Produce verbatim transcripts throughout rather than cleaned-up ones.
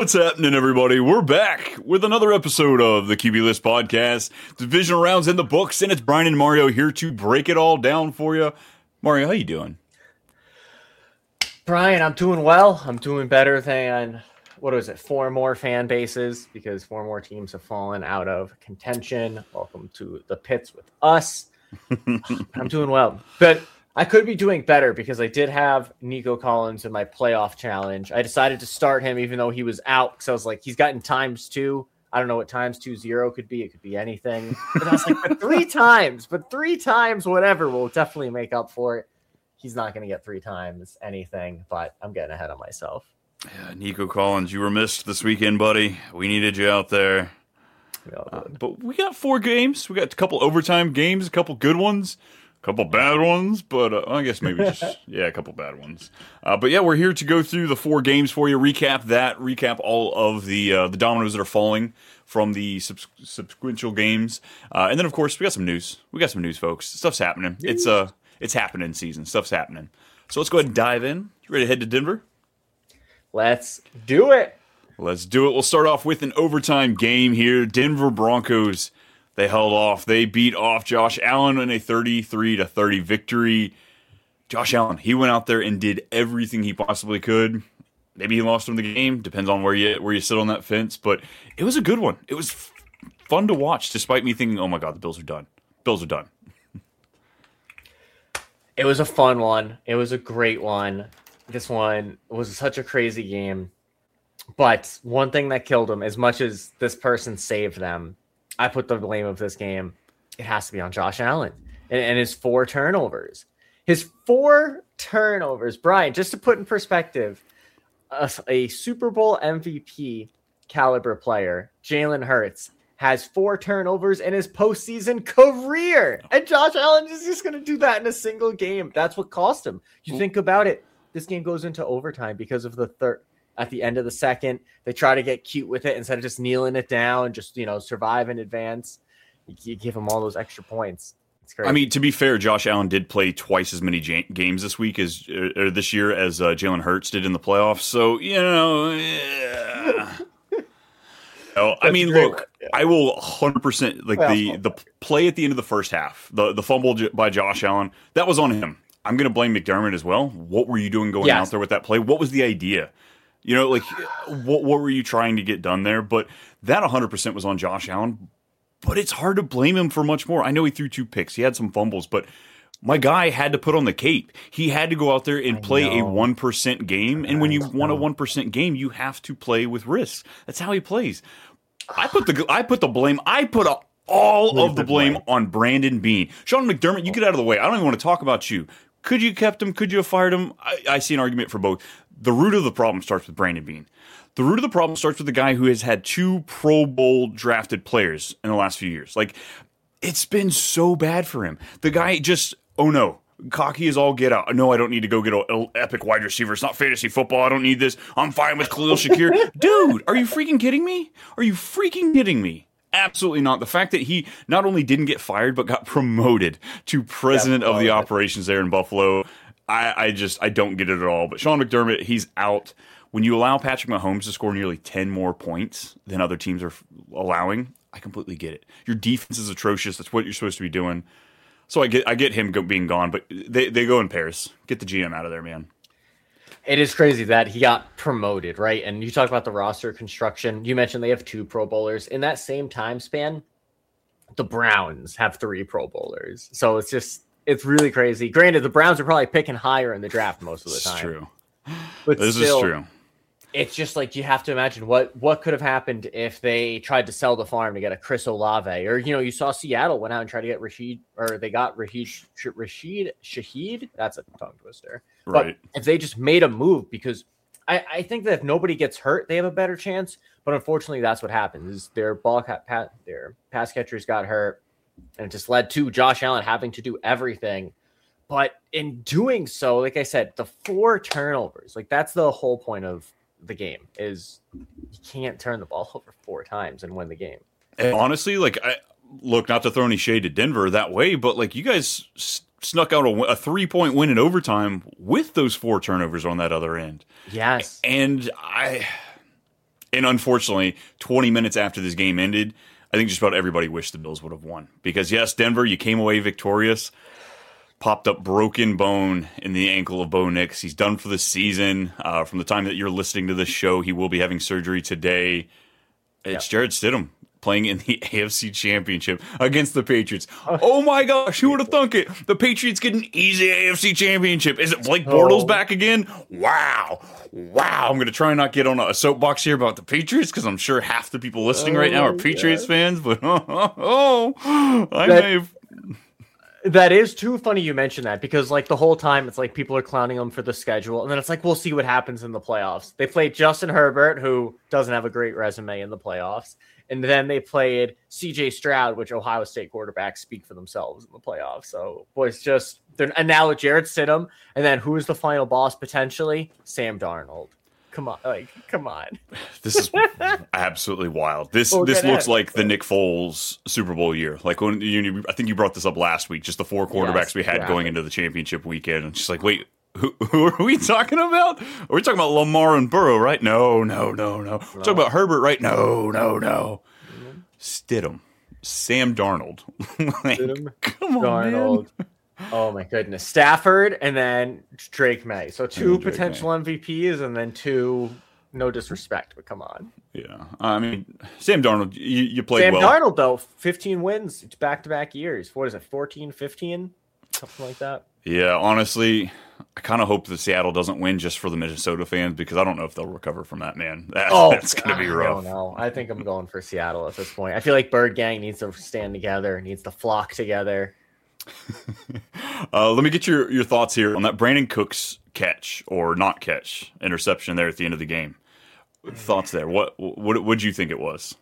What's happening, everybody? We're back with another episode of the Q B List Podcast. Divisional rounds in the books, and it's Brian and Mario here to break it all down for you. Mario, how you doing? Brian, I'm doing well. I'm doing better than, what was it, four more fan bases, because four more teams have fallen out of contention. Welcome to the pits with us. I'm doing well. But I could be doing better because I did have Nico Collins in my playoff challenge. I decided to start him even though he was out, because I was like, he's gotten times two. I don't know what times two zero could be. It could be anything. But I was like, but three times, but three times, whatever, will definitely make up for it. He's not going to get three times anything, but I'm getting ahead of myself. Yeah, Nico Collins, you were missed this weekend, buddy. We needed you out there. Uh, but we got four games. We got a couple overtime games, a couple good ones. Couple bad ones, but uh, I guess maybe just, yeah, a couple bad ones. Uh, but yeah, we're here to go through the four games for you, recap that, recap all of the uh, the dominoes that are falling from the subs- subsequential games. Uh, and then, of course, we got some news. We got some news, folks. Stuff's happening. It's uh, it's happening season. Stuff's happening. So let's go ahead and dive in. You ready to head to Denver? Let's do it. Let's do it. We'll start off with an overtime game here. Denver Broncos. They held off. They beat off Josh Allen in a thirty-three to thirty victory. Josh Allen, he went out there and did everything he possibly could. Maybe he lost him the game. Depends on where you where you sit on that fence. But it was a good one. It was f- fun to watch, despite me thinking, oh my God, the Bills are done. Bills are done. It was a fun one. It was a great one. This one was such a crazy game. But one thing that killed him, as much as this person saved them, I put the blame of this game, it has to be on Josh Allen and, and his four turnovers. His four turnovers, Brian, just to put in perspective, a, a Super Bowl M V P caliber player, Jalen Hurts, has four turnovers in his postseason career. And Josh Allen is just going to do that in a single game. That's what cost him. You think about it, this game goes into overtime because of the third. At the end of the second, they try to get cute with it instead of just kneeling it down, just, you know, survive in advance. You, you give them all those extra points. It's great. I mean, to be fair, Josh Allen did play twice as many j- games this week as or this year as uh, Jalen Hurts did in the playoffs. So, you know, yeah. no, I mean, look, yeah. I will one hundred percent like well, the the play at the end of the first half, the the fumble by Josh Allen, that was on him. I'm going to blame McDermott as well. What were you doing going yes. out there with that play? What was the idea? You know, like, what what were you trying to get done there? But that one hundred percent was on Josh Allen. But it's hard to blame him for much more. I know he threw two picks. He had some fumbles. But my guy had to put on the cape. He had to go out there and play a one percent game. And when you want a one percent game, you have to play with risks. That's how he plays. I put the I put the blame. I put a, all of the blame on Brandon Beane. Sean McDermott, you get out of the way. I don't even want to talk about you. Could you have kept him? Could you have fired him? I, I see an argument for both. The root of the problem starts with Brandon Beane. The root of the problem starts with the guy who has had two Pro Bowl drafted players in the last few years. Like, it's been so bad for him. The guy just, oh no, cocky as all get out. No, I don't need to go get an epic wide receiver. It's not fantasy football. I don't need this. I'm fine with Khalil Shakir. Dude, are you freaking kidding me? Are you freaking kidding me? Absolutely not. The fact that he not only didn't get fired, but got promoted to president of the operations there in Buffalo, I, I just, I don't get it at all. But Sean McDermott, he's out. When you allow Patrick Mahomes to score nearly ten more points than other teams are allowing, I completely get it. Your defense is atrocious. That's what you're supposed to be doing. So I get I get him go, being gone, but they, they go in pairs. Get the G M out of there, man. It is crazy that he got promoted, right? And you talk about the roster construction. You mentioned they have two Pro Bowlers. In that same time span, the Browns have three Pro Bowlers. So it's just, it's really crazy. Granted, the Browns are probably picking higher in the draft most of the time. It's true. But this still, is true. It's just like you have to imagine what, what could have happened if they tried to sell the farm to get a Chris Olave. Or, you know, you saw Seattle went out and tried to get Rashid, or they got Rashid, Rashid Shaheed. That's a tongue twister. Right. But if they just made a move, because I, I think that if nobody gets hurt, they have a better chance. But unfortunately, that's what happens. Is their ball pat, their pass catchers got hurt, and it just led to Josh Allen having to do everything. But in doing so, like I said, the four turnovers, like that's the whole point of the game, is you can't turn the ball over four times and win the game. And honestly, like, I look, not to throw any shade at Denver that way, but like you guys s- snuck out a, a three-point win in overtime with those four turnovers on that other end. Yes. And I And unfortunately, twenty minutes after this game ended, I think just about everybody wished the Bills would have won. Because, yes, Denver, you came away victorious. Popped up broken bone in the ankle of Bo Nix. He's done for the season. Uh, from the time that you're listening to this show, he will be having surgery today. It's yep. Jarrett Stidham playing in the A F C Championship against the Patriots. Oh my gosh, who would have thunk it? The Patriots get an easy A F C Championship. Is it Blake Bortles oh. back again? Wow. Wow. I'm going to try and not get on a soapbox here about the Patriots because I'm sure half the people listening oh, right now are Patriots yeah. fans. But oh, oh, oh I that, may have... That is too funny you mentioned that because like the whole time it's like people are clowning them for the schedule. And then it's like, we'll see what happens in the playoffs. They played Justin Herbert, who doesn't have a great resume in the playoffs. And then they played C J Stroud, which Ohio State quarterbacks speak for themselves in the playoffs. So, boys, just they're, and now with Jarrett Stidham, and then who is the final boss potentially? Sam Darnold. Come on, like, come on. This is absolutely wild. This we'll this looks like the Nick Foles Super Bowl year. Like when you, I think you brought this up last week. Just the four quarterbacks yes, we had yeah. going into the championship weekend, and just like, wait. Who, who are we talking about? Are we talking about Lamar and Burrow, right? No, no, no, no. We're talking about Herbert, right? No, no, no. Mm-hmm. Stidham. Sam Darnold. like, Stidham, come on, Darnold. Man. Oh, my goodness. Stafford and then Drake May. So two potential May. M V Ps and then two, no disrespect, but come on. Yeah. I mean, Sam Darnold, you, you played Sam well. Sam Darnold, though, fifteen wins back-to-back years. What is it, fourteen, fifteen? Something like that. Yeah, honestly, I kind of hope that Seattle doesn't win just for the Minnesota fans because I don't know if they'll recover from that, man. That, oh, that's going to be rough. I don't know. I think I'm going for Seattle at this point. I feel like Bird Gang needs to stand together, needs to flock together. uh, let me get your, your thoughts here on that Brandon Cooks catch or not catch interception there at the end of the game. Thoughts there. What what would you think it was?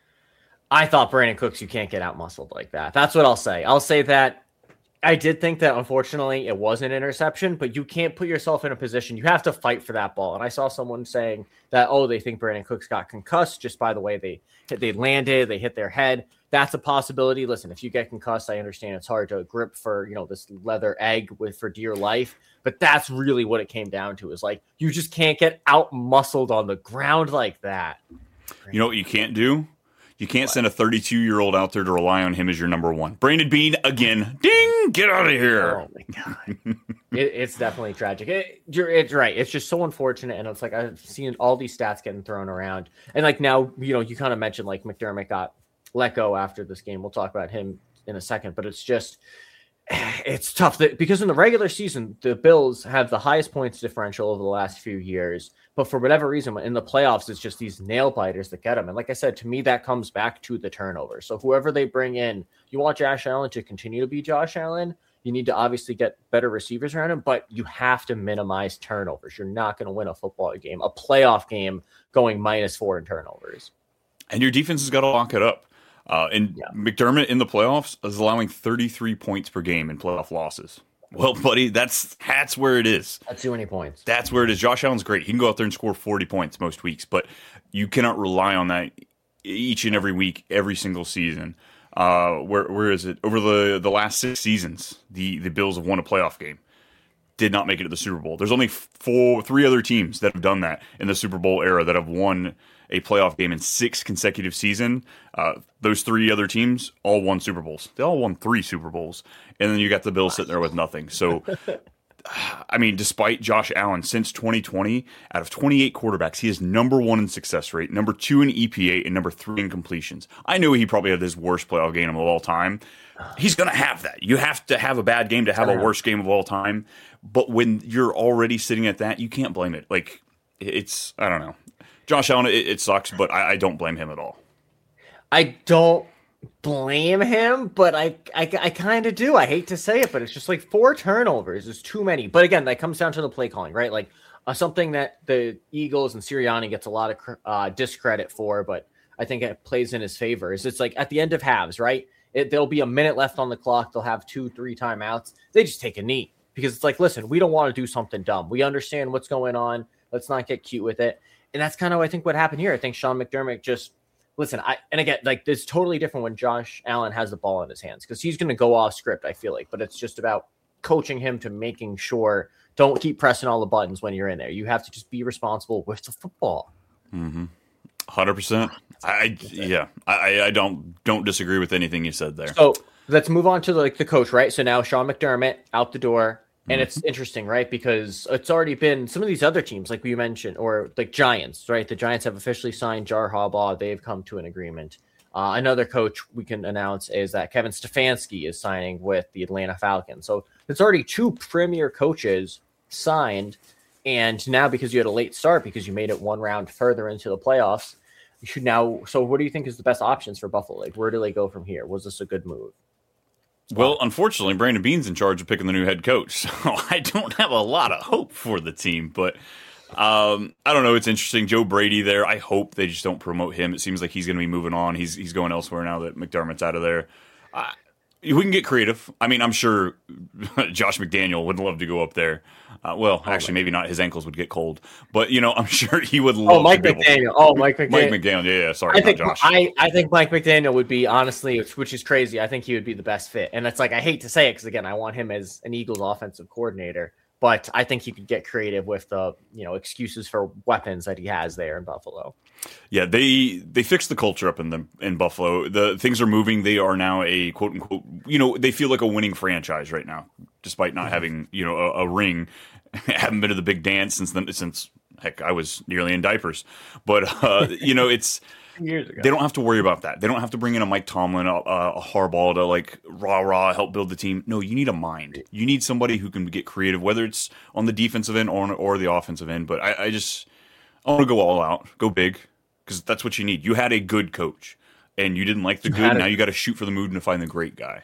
I thought Brandon Cooks, you can't get out muscled like that. That's what I'll say. I'll say that. I did think that, unfortunately, it was an interception, but you can't put yourself in a position. You have to fight for that ball. And I saw someone saying that, oh, they think Brandon Cooks got concussed just by the way they they landed, they hit their head. That's a possibility. Listen, if you get concussed, I understand it's hard to grip for, you know, this leather egg with for dear life. But that's really what it came down to is like, you just can't get out muscled on the ground like that. You know what you can't do? You can't send a thirty-two-year-old out there to rely on him as your number one. Brandon Beane, again, ding, get out of here. Oh, my God. it, it's definitely tragic. It, you're, it's right. It's just so unfortunate, and it's like I've seen all these stats getting thrown around. And, like, now, you know, you kind of mentioned, like, McDermott got let go after this game. We'll talk about him in a second, but it's just it's tough that, because in the regular season, the Bills have the highest points differential over the last few years. But for whatever reason, in the playoffs, it's just these nail biters that get them. And like I said, to me, that comes back to the turnover. So whoever they bring in, you want Josh Allen to continue to be Josh Allen. You need to obviously get better receivers around him, but you have to minimize turnovers. You're not going to win a football game, a playoff game, going minus four in turnovers. And your defense has got to lock it up. Uh, and yeah. McDermott in the playoffs is allowing thirty-three points per game in playoff losses. Well, buddy, that's that's where it is. That's too many points. That's where it is. Josh Allen's great. He can go out there and score forty points most weeks, but you cannot rely on that each and every week, every single season. Uh, where where is it? Over the, the last six seasons, the, the Bills have won a playoff game. Did not make it to the Super Bowl. There's only four, three other teams that have done that in the Super Bowl era that have won a playoff game in six consecutive seasons. Uh, those three other teams all won Super Bowls. They all won three Super Bowls. And then you got the Bills sitting there with nothing. So, I mean, despite Josh Allen, since twenty twenty, out of twenty-eight quarterbacks, he is number one in success rate, number two in E P A, and number three in completions. I know he probably had his worst playoff game of all time. He's going to have that. You have to have a bad game to have a worst game of all time. But when you're already sitting at that, you can't blame it. Like, it's, I don't know. Josh Allen, it, it sucks, but I, I don't blame him at all. I don't blame him, but I I, I kind of do. I hate to say it, but it's just like four turnovers is too many. But again, that comes down to the play calling, right? Like uh, something that the Eagles and Sirianni gets a lot of uh, discredit for, but I think it plays in his favor. Is it's like at the end of halves, right? It, there'll be a minute left on the clock. They'll have two, three timeouts. They just take a knee because it's like, listen, we don't want to do something dumb. We understand what's going on. Let's not get cute with it. And that's kind of, I think, what happened here. I think Sean McDermott just, listen, I and again, like, it's totally different when Josh Allen has the ball in his hands because he's going to go off script, I feel like. But it's just about coaching him to making sure, don't keep pressing all the buttons when you're in there. You have to just be responsible with the football. Mm-hmm. one hundred percent. I yeah, I, I don't don't disagree with anything you said there. So let's move on to like the coach, right? So now Sean McDermott out the door, and mm-hmm. it's interesting, right? Because it's already been some of these other teams, like we mentioned, or like Giants, right? The Giants have officially signed Jar Harbaugh. They've come to an agreement. Uh, another coach we can announce is that Kevin Stefanski is signing with the Atlanta Falcons. So there's already two premier coaches signed, and now because you had a late start, because you made it one round further into the playoffs, you should now. So what do you think is the best options for Buffalo? Like, where do they go from here? Was this a good move? Well, unfortunately, Brandon Beane's in charge of picking the new head coach, so I don't have a lot of hope for the team. But um, I don't know. It's interesting. Joe Brady there. I hope they just don't promote him. It seems like he's going to be moving on. He's he's going elsewhere now that McDermott's out of there. Uh, we can get creative. I mean, I'm sure Josh McDaniel would love to go up there. Uh, well, oh, actually, maybe not. His ankles would get cold, but you know, I'm sure he would love. Oh, Mike to McDaniel. To, oh, Mike McDaniel. Mike McDaniel. Yeah, yeah. Sorry, I think Josh. I, I think Mike McDaniel would be honestly, which is crazy. I think he would be the best fit, and it's like I hate to say it because again, I want him as an Eagles offensive coordinator, but I think he could get creative with the you know excuses for weapons that he has there in Buffalo. Yeah, they they fixed the culture up in the in Buffalo. The things are moving. They are now a quote unquote. You know, they feel like a winning franchise right now, despite not mm-hmm. having you know a, a ring. Haven't been to the big dance since the, since heck I was nearly in diapers, but uh, you know it's years ago. They don't have to worry about that. They don't have to bring in a Mike Tomlin, a, a Harbaugh to like rah rah help build the team. No, you need a mind. You need somebody who can get creative, whether it's on the defensive end or or the offensive end. But I, I just I want to go all out, go big, because that's what you need. You had a good coach, and you didn't like the you good. Now you got to shoot for the moon to find the great guy.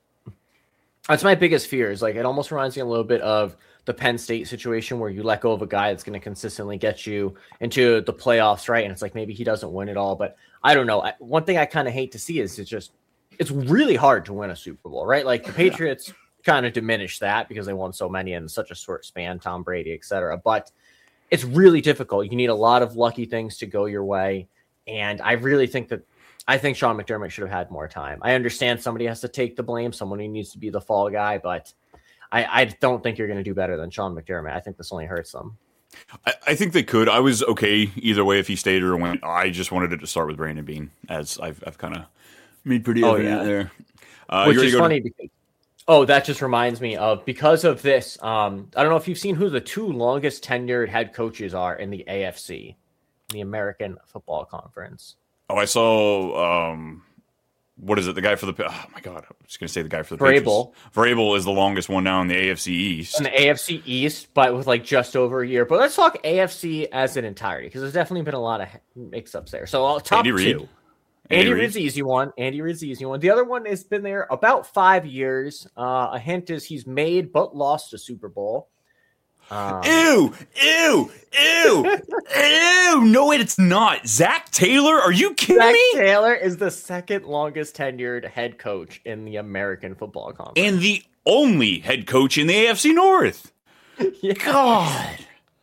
That's my biggest fear. Is like it almost reminds me a little bit of the Penn State situation where you let go of a guy that's going to consistently get you into the playoffs, right? And it's like maybe he doesn't win it all, but I don't know. I, one thing I kind of hate to see is it's just it's really hard to win a Super Bowl, right? Like the Patriots yeah. kind of diminished that because they won so many in such a short span, Tom Brady, et cetera. But it's really difficult. You need a lot of lucky things to go your way, and I really think that I think Sean McDermott should have had more time. I understand somebody has to take the blame, someone who needs to be the fall guy, but I, I don't think you're going to do better than Sean McDermott. I think this only hurts them. I, I think they could. I was okay either way if he stayed or went. I just wanted it to start with Brandon Beane, as I've I've kind of made pretty oh, evident yeah. there. Uh, Which is funny to- because oh, that just reminds me of because of this. Um, I don't know if you've seen who the two longest tenured head coaches are in the A F C, the American Football Conference. Oh, I saw. Um, What is it? The guy for the oh my god! I was going to say the guy for the Vrabel. Patriots. Vrabel is the longest one now in the A F C East. In the A F C East, but with like just over a year. But let's talk A F C as an entirety because there's definitely been a lot of mix-ups there. So I'll top Andy two. Reid. Andy, Andy Reid's the easy one. Andy Reid's the easy one. The other one has been there about five years. Uh, a hint is he's made but lost a Super Bowl. Um, ew, ew, ew, ew. No, wait, it's not. Zach Taylor? Are you kidding Zach me? Taylor is the second longest tenured head coach in the American Football Conference. And the only head coach in the A F C North. Yeah. God.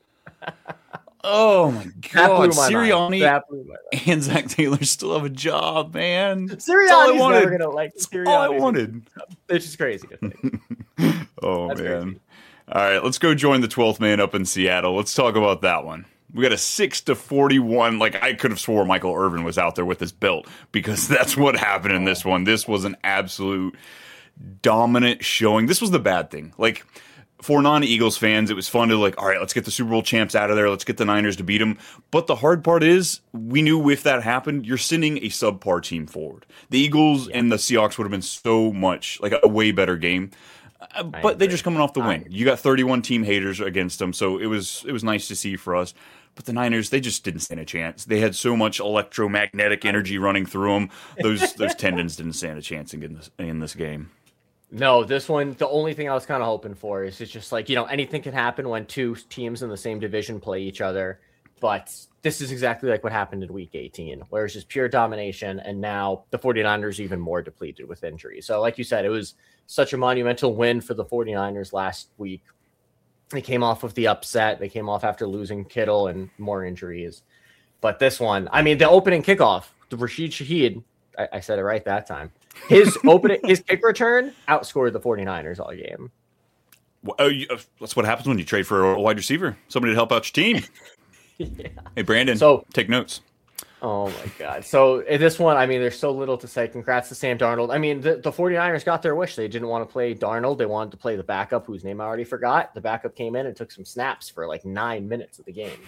Oh, my God. Sirianni and Zach Taylor still have a job, man. Sirianni's never going to like Sirianni. All I wanted. It's just crazy to think. Oh, That's man. crazy. All right, let's go join the twelfth man up in Seattle. Let's talk about that one. We got a six to forty-one. Like, I could have swore Michael Irvin was out there with his belt because that's what happened in this one. This was an absolute dominant showing. This was the bad thing. Like, for non-Eagles fans, it was fun to like, all right, let's get the Super Bowl champs out of there. Let's get the Niners to beat them. But the hard part is, we knew if that happened, you're sending a subpar team forward. The Eagles yeah. and the Seahawks would have been so much, like a way better game. Uh, but they're just coming off the win. You got thirty-one team haters against them, so it was it was nice to see for us. But the Niners, they just didn't stand a chance. They had so much electromagnetic energy running through them. Those those tendons didn't stand a chance in this in this game. No, this one, the only thing I was kind of hoping for is it's just like, you know, anything can happen when two teams in the same division play each other. But this is exactly like what happened in week eighteen, where it's just pure domination. And now the 49ers even more depleted with injury. So like you said, it was such a monumental win for the 49ers last week. They came off of the upset. They came off after losing Kittle and more injuries. But this one, I mean, the opening kickoff, the Rashid Shaheed, I, I said it right that time. His opening, his kick return outscored the 49ers all game. Well, oh, you, uh, that's what happens when you trade for a wide receiver. Somebody to help out your team. Yeah. Hey, Brandon, so, take notes. Oh my God. So in this one, I mean, there's so little to say. Congrats to Sam Darnold. I mean, the, the 49ers got their wish. They didn't want to play Darnold. They wanted to play the backup, whose name I already forgot. The backup came in and took some snaps for like nine minutes of the game.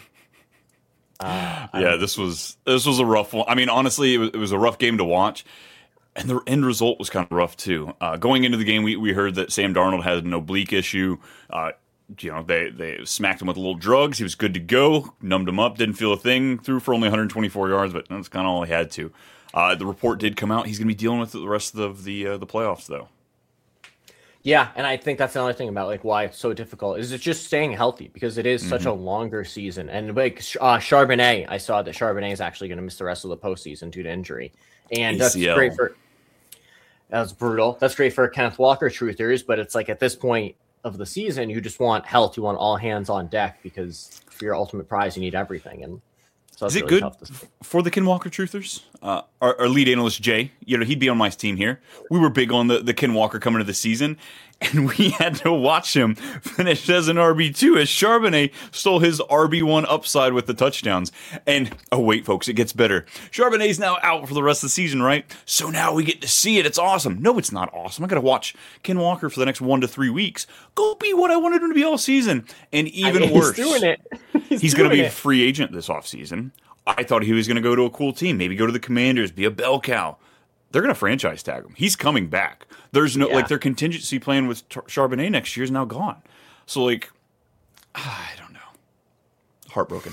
Uh, yeah, this was this was a rough one. I mean, honestly, it was, it was a rough game to watch. And the end result was kind of rough, too. Uh, going into the game, we, we heard that Sam Darnold had an oblique issue. Uh, you know, they, they smacked him with a little drugs. He was good to go, numbed him up, didn't feel a thing, threw for only one hundred twenty-four yards, but that's kind of all he had to. Uh, the report did come out. He's going to be dealing with it the rest of the uh, the playoffs, though. Yeah, and I think that's another thing about like why it's so difficult is it's just staying healthy because it is Mm-hmm. such a longer season. And like uh, Charbonnet, I saw that Charbonnet is actually going to miss the rest of the postseason due to injury, and that's A C L. great for. That's brutal. That's great for Kenneth Walker truthers, but it's like at this point of the season, you just want health. You want all hands on deck because for your ultimate prize, you need everything. And so Is that's it really good tough to for the Ken Walker truthers? Uh, our, our lead analyst, Jay, you know, he'd be on my team here. We were big on the, the Ken Walker coming to the season, and we had to watch him finish as an R B two as Charbonnet stole his R B one upside with the touchdowns. And, oh, wait, folks, it gets better. Charbonnet's now out for the rest of the season, right? So now we get to see it. It's awesome. No, it's not awesome. I got to watch Ken Walker for the next one to three weeks. Go be what I wanted him to be all season. And even I mean, worse, he's doing it. He's, he's going to be a it. free agent this offseason. I thought he was going to go to a cool team, maybe go to the Commanders, be a bell cow. They're going to franchise tag him. He's coming back. There's no, Yeah. like, their contingency plan with Tar- Charbonnet next year is now gone. So, like, I don't know. Heartbroken.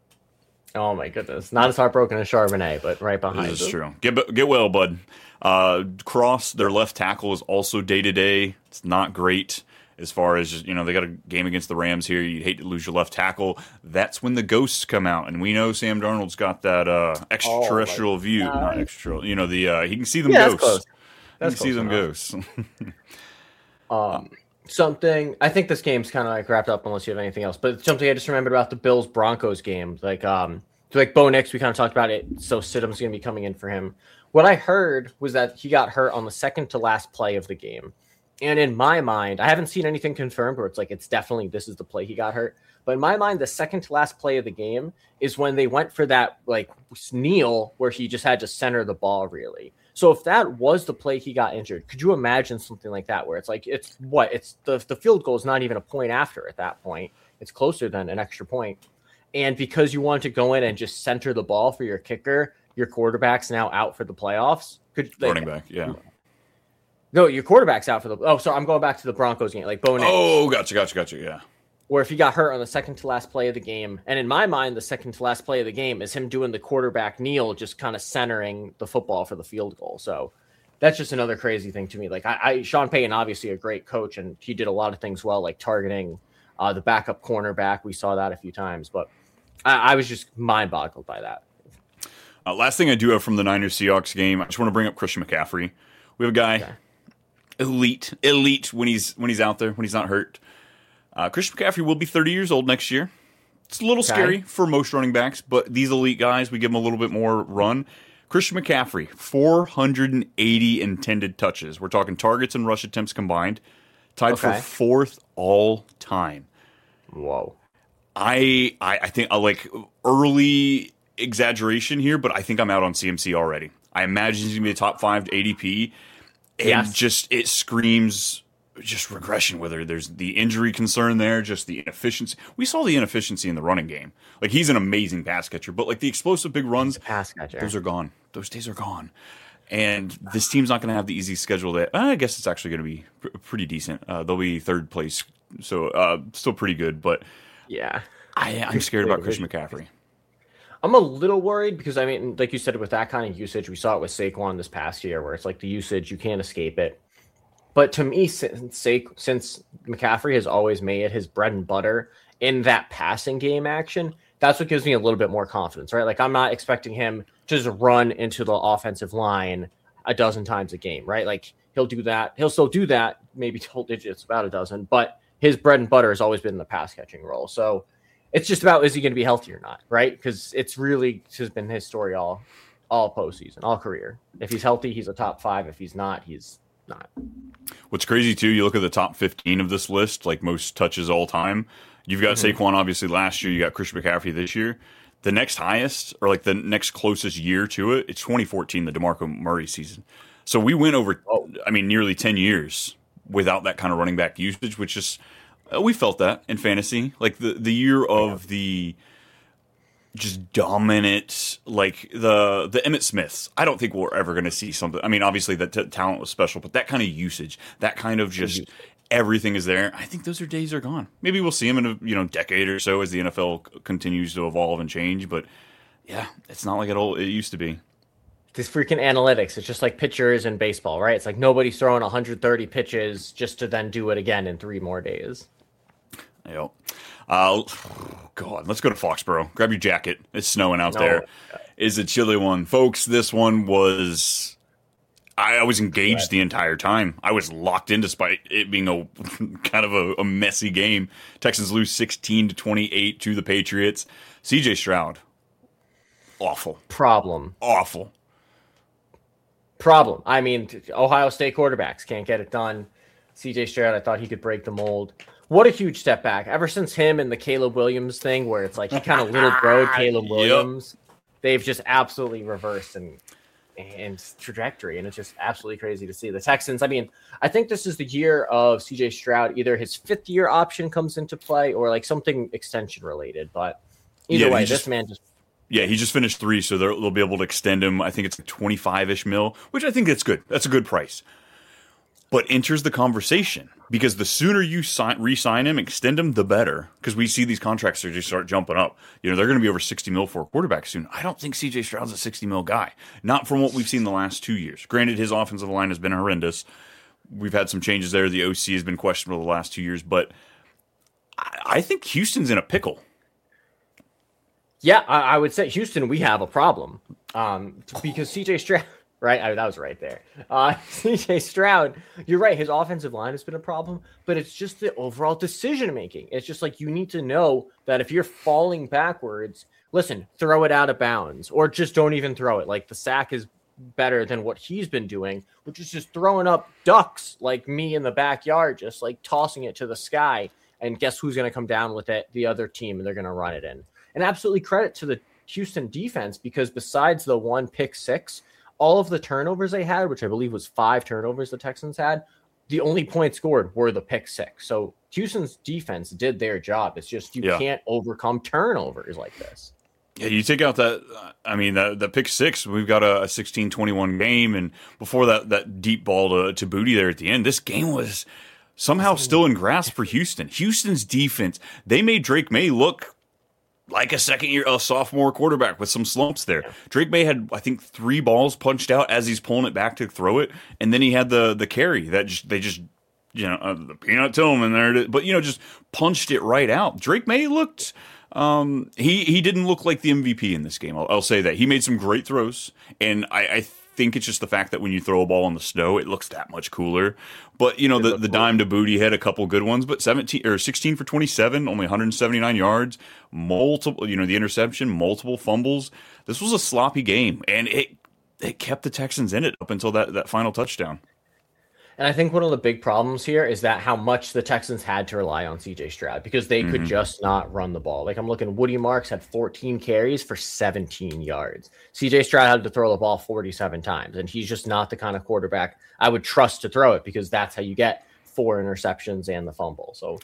Oh my goodness, not as heartbroken as Charbonnet, but right behind. This is him. true. Get get well, bud. Uh, Cross, their left tackle, is also day to day. It's not great as far as, you know, they got a game against the Rams here. You'd hate to lose your left tackle. That's when the ghosts come out, and we know Sam Darnold's got that uh, extraterrestrial Oh, view. God. Not extra, you know, the uh, he can see them Yeah, that's ghosts. close. He That's can see close them enough. ghosts. Um, something I think this game's kind of like wrapped up unless you have anything else. But something I just remembered about the Bills Broncos game, like um, so like Bo Nix, we kind of talked about it. So Stidham's going to be coming in for him. What I heard was that he got hurt on the second to last play of the game, and in my mind, I haven't seen anything confirmed where it's like it's definitely this is the play he got hurt. But in my mind, the second to last play of the game is when they went for that like kneel where he just had to center the ball really. So if that was the play he got injured, could you imagine something like that where it's like it's what it's the the field goal is not even a point after at that point. It's closer than an extra point. And because you want to go in and just center the ball for your kicker, your quarterback's now out for the playoffs. Could like, Running back, yeah. No, your quarterback's out for the oh, so I'm going back to the Broncos game, like Bo Nix. Oh, gotcha, gotcha, gotcha, yeah. Where if he got hurt on the second to last play of the game, and in my mind, the second to last play of the game is him doing the quarterback kneel, just kind of centering the football for the field goal. So that's just another crazy thing to me. Like I, I Sean Payton, obviously a great coach, and he did a lot of things well, like targeting uh, the backup cornerback. We saw that a few times, but I, I was just mind boggled by that. Uh, last thing I do have from the Niners Seahawks game, I just want to bring up Christian McCaffrey. We have a guy, Okay. elite, elite when he's when he's out there, when he's not hurt. Uh, Christian McCaffrey will be thirty years old next year. It's a little Okay. scary for most running backs, but these elite guys, we give them a little bit more run. Christian McCaffrey, four hundred eighty intended touches. We're talking targets and rush attempts combined. Tied for Okay. fourth all time. Whoa. I, I I think I like early exaggeration here, but I think I'm out on C M C already. I imagine he's gonna be a top five A D P, and Yes. just it screams just regression. Whether there's the injury concern there, just the inefficiency. We saw the inefficiency in the running game. Like he's an amazing pass catcher, but like the explosive big runs, Pass catcher. those are gone. Those days are gone. And this team's not going to have the easy schedule that I guess it's actually going to be pr- pretty decent. Uh, they'll be third place, so uh, still pretty good. But yeah. I, I'm scared about Christian McCaffrey. I'm a little worried because, I mean, like you said, with that kind of usage, we saw it with Saquon this past year where it's like the usage, you can't escape it. But to me, since, Sa- since McCaffrey has always made his bread and butter in that passing game action, that's what gives me a little bit more confidence, right? Like I'm not expecting him to just run into the offensive line a dozen times a game, right? Like he'll do that. He'll still do that, maybe double digits, about a dozen, but his bread and butter has always been the pass catching role. So it's just about, is he going to be healthy or not, right? Because it's really has been his story all, all postseason, all career. If he's healthy, he's a top five. If he's not, he's not. What's crazy too, you look at the top fifteen of this list, like most touches all time. You've got Mm-hmm. Saquon obviously last year. You got Christian McCaffrey this year. the next highest, or like the next closest year to it, it's twenty fourteen, the DeMarco Murray season. So we went over, oh. I mean, nearly ten years without that kind of running back usage, which is, uh, we felt that in fantasy. Like the, the year of yeah. the just dominant, like the the Emmitt Smiths. I don't think we're ever going to see something. I mean, obviously the t- talent was special, but that kind of usage, that kind of just everything is there. I think those are days are gone. Maybe we'll see them in a you know decade or so as the N F L continues to evolve and change. But yeah, it's not like it all it used to be. This freaking analytics. It's just like pitchers in baseball, right? It's like nobody's throwing one hundred thirty pitches just to then do it again in three more days. Yep. Uh, God, let's go to Foxborough. Grab your jacket. It's snowing out no. there. It's a chilly one. Folks, this one was... I, I was engaged right. the entire time. I was locked in despite it being a kind of a, a messy game. Texans lose sixteen to twenty-eight to the Patriots. C J Stroud. Awful. Problem. Awful. Problem. I mean, Ohio State quarterbacks can't get it done. C J Stroud, I thought he could break the mold. What a huge step back. Ever since him and the Caleb Williams thing, where it's like he kind of little broed Caleb Williams, yep. they've just absolutely reversed and and trajectory, and it's just absolutely crazy to see. The Texans, I mean, I think this is the year of C J Stroud. Either his fifth year option comes into play or like something extension related, but either yeah, way, this just, man just... Yeah, he just finished three, so they'll be able to extend him. I think it's like twenty-five-ish mil, which I think that's good. That's a good price. But enters the conversation because the sooner you sign, re-sign him, extend him, the better. Because we see these contracts are just start jumping up. You know, they're going to be over sixty mil for a quarterback soon. I don't think C J Stroud's a sixty mil guy. Not from what we've seen the last two years. Granted, his offensive line has been horrendous. We've had some changes there. The O C has been questionable the last two years. But I, I think Houston's in a pickle. Yeah, I, I would say Houston, we have a problem. Um, because C J Stroud... Right, I mean, that was right there. Uh, C J Stroud, you're right. His offensive line has been a problem, but it's just the overall decision making. It's just like you need to know that if you're falling backwards, listen, throw it out of bounds, or just don't even throw it. Like the sack is better than what he's been doing, which is just throwing up ducks like me in the backyard, just like tossing it to the sky. And guess who's going to come down with it? The other team, and they're going to run it in. And absolutely credit to the Houston defense, because besides the one pick six, all of the turnovers they had, which I believe was five turnovers the Texans had, the only points scored were the pick six. So Houston's defense did their job. It's just you yeah. can't overcome turnovers like this. Yeah, you take out that, I mean, that, that pick six, we've got a sixteen twenty-one game, and before that, that deep ball to, to Booty there at the end, this game was somehow still in grasp for Houston. Houston's defense, they made Drake May look like a second year, a sophomore quarterback with some slumps there. Yeah. Drake May had, I think, three balls punched out as he's pulling it back to throw it, and then he had the the carry that just they just you know uh, the peanut Tillman there, it is, but you know just punched it right out. Drake May looked, um, he he didn't look like the M V P in this game. I'll, I'll say that he made some great throws, and I. I think it's just the fact that when you throw a ball in the snow, it looks that much cooler. But you know, the, the dime to Booty had a couple good ones, but seventeen or sixteen for twenty-seven, only one hundred seventy-nine yards, multiple, you know, the interception, multiple fumbles. This was a sloppy game, and it it kept the Texans in it up until that, that final touchdown. And I think one of the big problems here is that how much the Texans had to rely on C J Stroud, because they mm-hmm. could just not run the ball. Like I'm looking, Woody Marks had fourteen carries for seventeen yards. C J Stroud had to throw the ball forty-seven times, and he's just not the kind of quarterback I would trust to throw it, because that's how you get four interceptions and the fumble. So,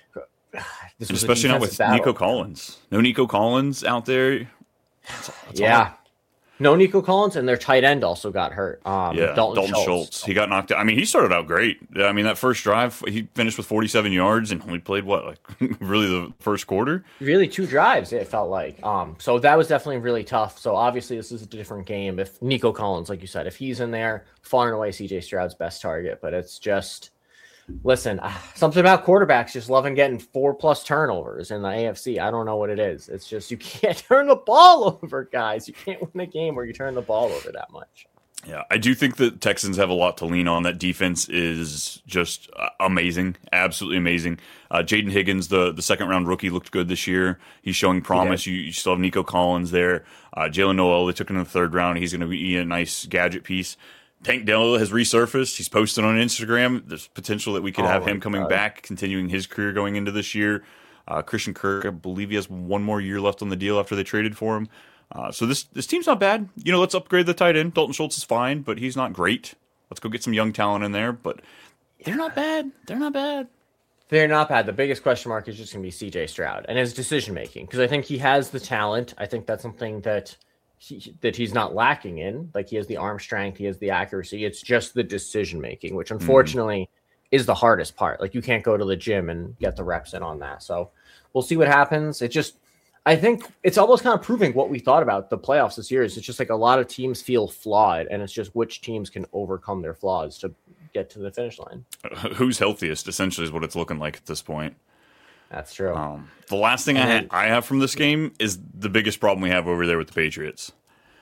this was especially not with battle. Nico Collins. No Nico Collins out there. That's, that's yeah. Hard. No Nico Collins, and their tight end also got hurt. Um, yeah, Dalton, Dalton Schultz. Schultz. He got knocked out. I mean, he started out great. I mean, that first drive, he finished with forty-seven yards and only played, what, like really the first quarter? Really two drives, it felt like. Um, So that was definitely really tough. So obviously this is a different game. If Nico Collins, like you said, if he's in there, far and away C J Stroud's best target. But it's just... Listen, something about quarterbacks just loving getting four plus turnovers in the A F C. I don't know what it is. It's just you can't turn the ball over, guys. You can't win a game where you turn the ball over that much. Yeah, I do think the Texans have a lot to lean on. That defense is just uh, amazing, absolutely amazing. Uh, Jaden Higgins, the, the second round rookie, looked good this year. He's showing promise. You, you still have Nico Collins there. Uh, Jalen Noel, they took him in the third round. He's going to be a nice gadget piece. Tank Dell has resurfaced. He's posted on Instagram. There's potential that we could oh have him coming God. back, continuing his career going into this year. Uh, Christian Kirk, I believe he has one more year left on the deal after they traded for him. Uh, so this this team's not bad. You know, let's upgrade the tight end. Dalton Schultz is fine, but he's not great. Let's go get some young talent in there. But they're not bad. They're not bad. They're not bad. The biggest question mark is just going to be C J Stroud and his decision making, because I think he has the talent. I think that's something that he, that he's not lacking in. Like, he has the arm strength, he has the accuracy. It's just the decision making, which unfortunately mm. is the hardest part. Like, you can't go to the gym and get the reps in on that. So we'll see what happens. It just, I think it's almost kind of proving what we thought about the playoffs this year. Is it's just like a lot of teams feel flawed, and it's just which teams can overcome their flaws to get to the finish line. Who's healthiest, essentially, is what it's looking like at this point. That's true. Um, the last thing I, ha- I have from this game is the biggest problem we have over there with the Patriots.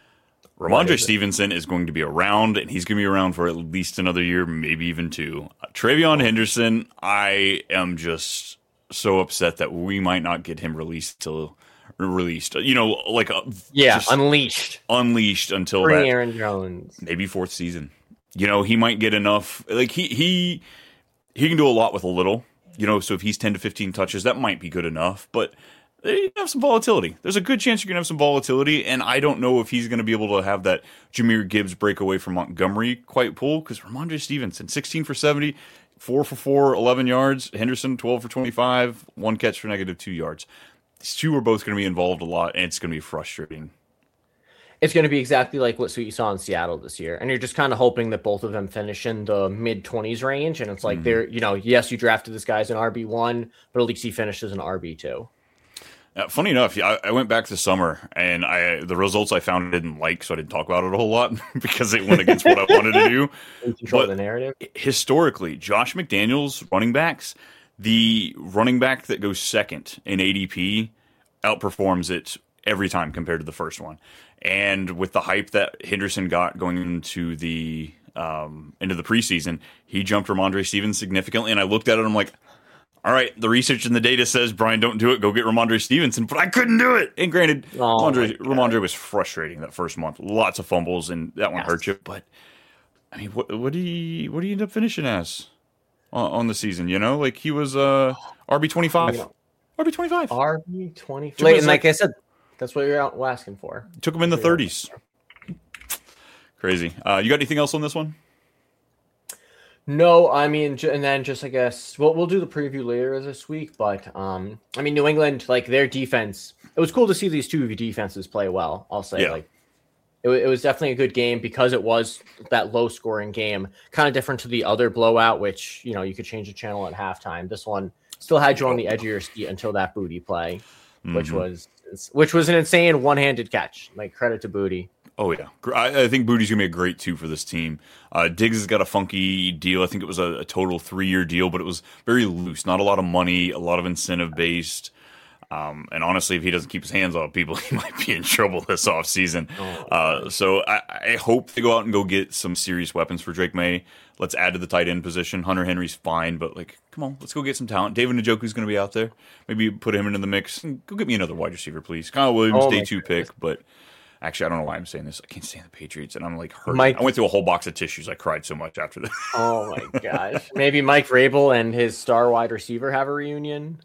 Ramondre Stevenson is going to be around, and he's going to be around for at least another year, maybe even two. Uh, Travion Henderson, I am just so upset that we might not get him released till released. You know, like a, yeah, unleashed, unleashed until Free that Aaron Jones, maybe fourth season. You know, he might get enough. Like he he he can do a lot with a little. You know, so if he's ten to fifteen touches, that might be good enough. But you have some volatility. There's a good chance you're gonna have some volatility, and I don't know if he's gonna be able to have that Jahmyr Gibbs breakaway from Montgomery quite pull, because Ramondre Stevenson, sixteen for seventy, four for four, eleven yards. Henderson, twelve for twenty-five, one catch for negative two yards. These two are both going to be involved a lot, and it's going to be frustrating. It's going to be exactly like what you saw in Seattle this year. And you're just kind of hoping that both of them finish in the mid-twenties range. And it's like, mm-hmm. they're, you know, yes, you drafted this guy as an R B one, but at least he finished as an R B two. Uh, funny enough, I, I went back this summer, and I the results I found I didn't like, so I didn't talk about it a whole lot because it went against what I wanted to do. Control but the narrative. Historically, Josh McDaniels running backs, the running back that goes second in A D P outperforms it every time compared to the first one. And with the hype that Henderson got going into the um, into the preseason, he jumped Ramondre Stevenson significantly. And I looked at it and I'm like, all right, the research and the data says, Brian, don't do it. Go get Ramondre Stevenson. But I couldn't do it. And granted, oh Ramondre, Ramondre was frustrating that first month. Lots of fumbles, and that one yes. hurt you. But, I mean, what what do you, what do you end up finishing as on, on the season? You know, like he was uh, R B twenty-five. R B twenty-five. R B twenty-five. Wait, and like I said, that's what you're out asking for. Took him in the thirties. Crazy. Uh, you got anything else on this one? No, I mean, and then just, I guess, we'll, we'll do the preview later this week, but, um, I mean, New England, like, their defense, it was cool to see these two defenses play well, I'll say. Yeah. Like, it, it was definitely a good game because it was that low-scoring game, kind of different to the other blowout, which, you know, you could change the channel at halftime. This one still had you on the edge of your seat until that Booty play, mm-hmm. which was which was an insane one-handed catch. Like, credit to Booty. Oh, yeah. I, I think Booty's going to be a great two for this team. Uh, Diggs has got a funky deal. I think it was a, a total three-year deal, but it was very loose. Not a lot of money, a lot of incentive-based. Um, and honestly, if he doesn't keep his hands off people, he might be in trouble this offseason. Oh, uh, so I, I hope they go out and go get some serious weapons for Drake May. Let's add to the tight end position. Hunter Henry's fine, but, like, come on, let's go get some talent. David Njoku's going to be out there. Maybe put him into the mix. Go get me another wide receiver, please. Kyle Williams, oh, day two goodness. pick, but... Actually, I don't know why I'm saying this. I can't stand the Patriots, and I'm like hurt. Mike, I went through a whole box of tissues. I cried so much after that. Oh my gosh! Maybe Mike Vrabel and his star wide receiver have a reunion.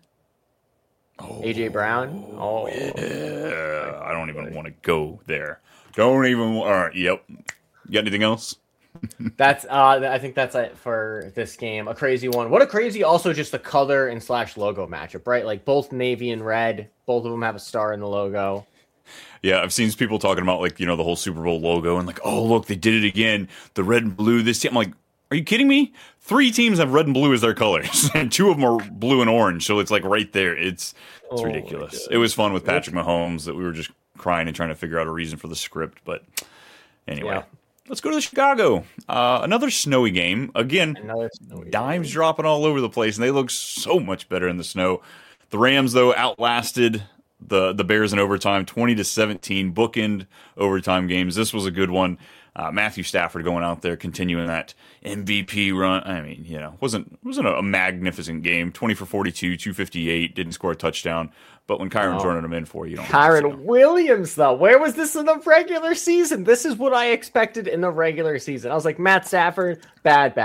Oh, A J Brown. Oh, yeah. I don't even want to go there. Don't even. All right. Yep. You got anything else? That's. Uh, I think that's it for this game. A crazy one. What a crazy. Also, just the color and slash logo matchup, right? Like both navy and red. Both of them have a star in the logo. Yeah, I've seen people talking about, like, you know, the whole Super Bowl logo and like, oh, look, they did it again. The red and blue this team. I'm like, are you kidding me? Three teams have red and blue as their colors, and two of them are blue and orange. So it's like right there. It's it's oh ridiculous. It was fun with Patrick Mahomes that we were just crying and trying to figure out a reason for the script. But anyway, yeah. Let's go to the Chicago. Uh, another snowy game. Again, another snowy dimes game. Dropping all over the place, and they look so much better in the snow. The Rams, though, outlasted the the Bears in overtime, twenty to seventeen, bookend overtime games. This was a good one. Uh, Matthew Stafford going out there, continuing that M V P run. I mean, you know, wasn't wasn't a, a magnificent game. twenty for forty-two, two fifty-eight, didn't score a touchdown. But when Kyron's oh. running them in for you, don't Kyron Williams, though, where was this in the regular season? This is what I expected in the regular season. I was like, Matt Stafford, bad back.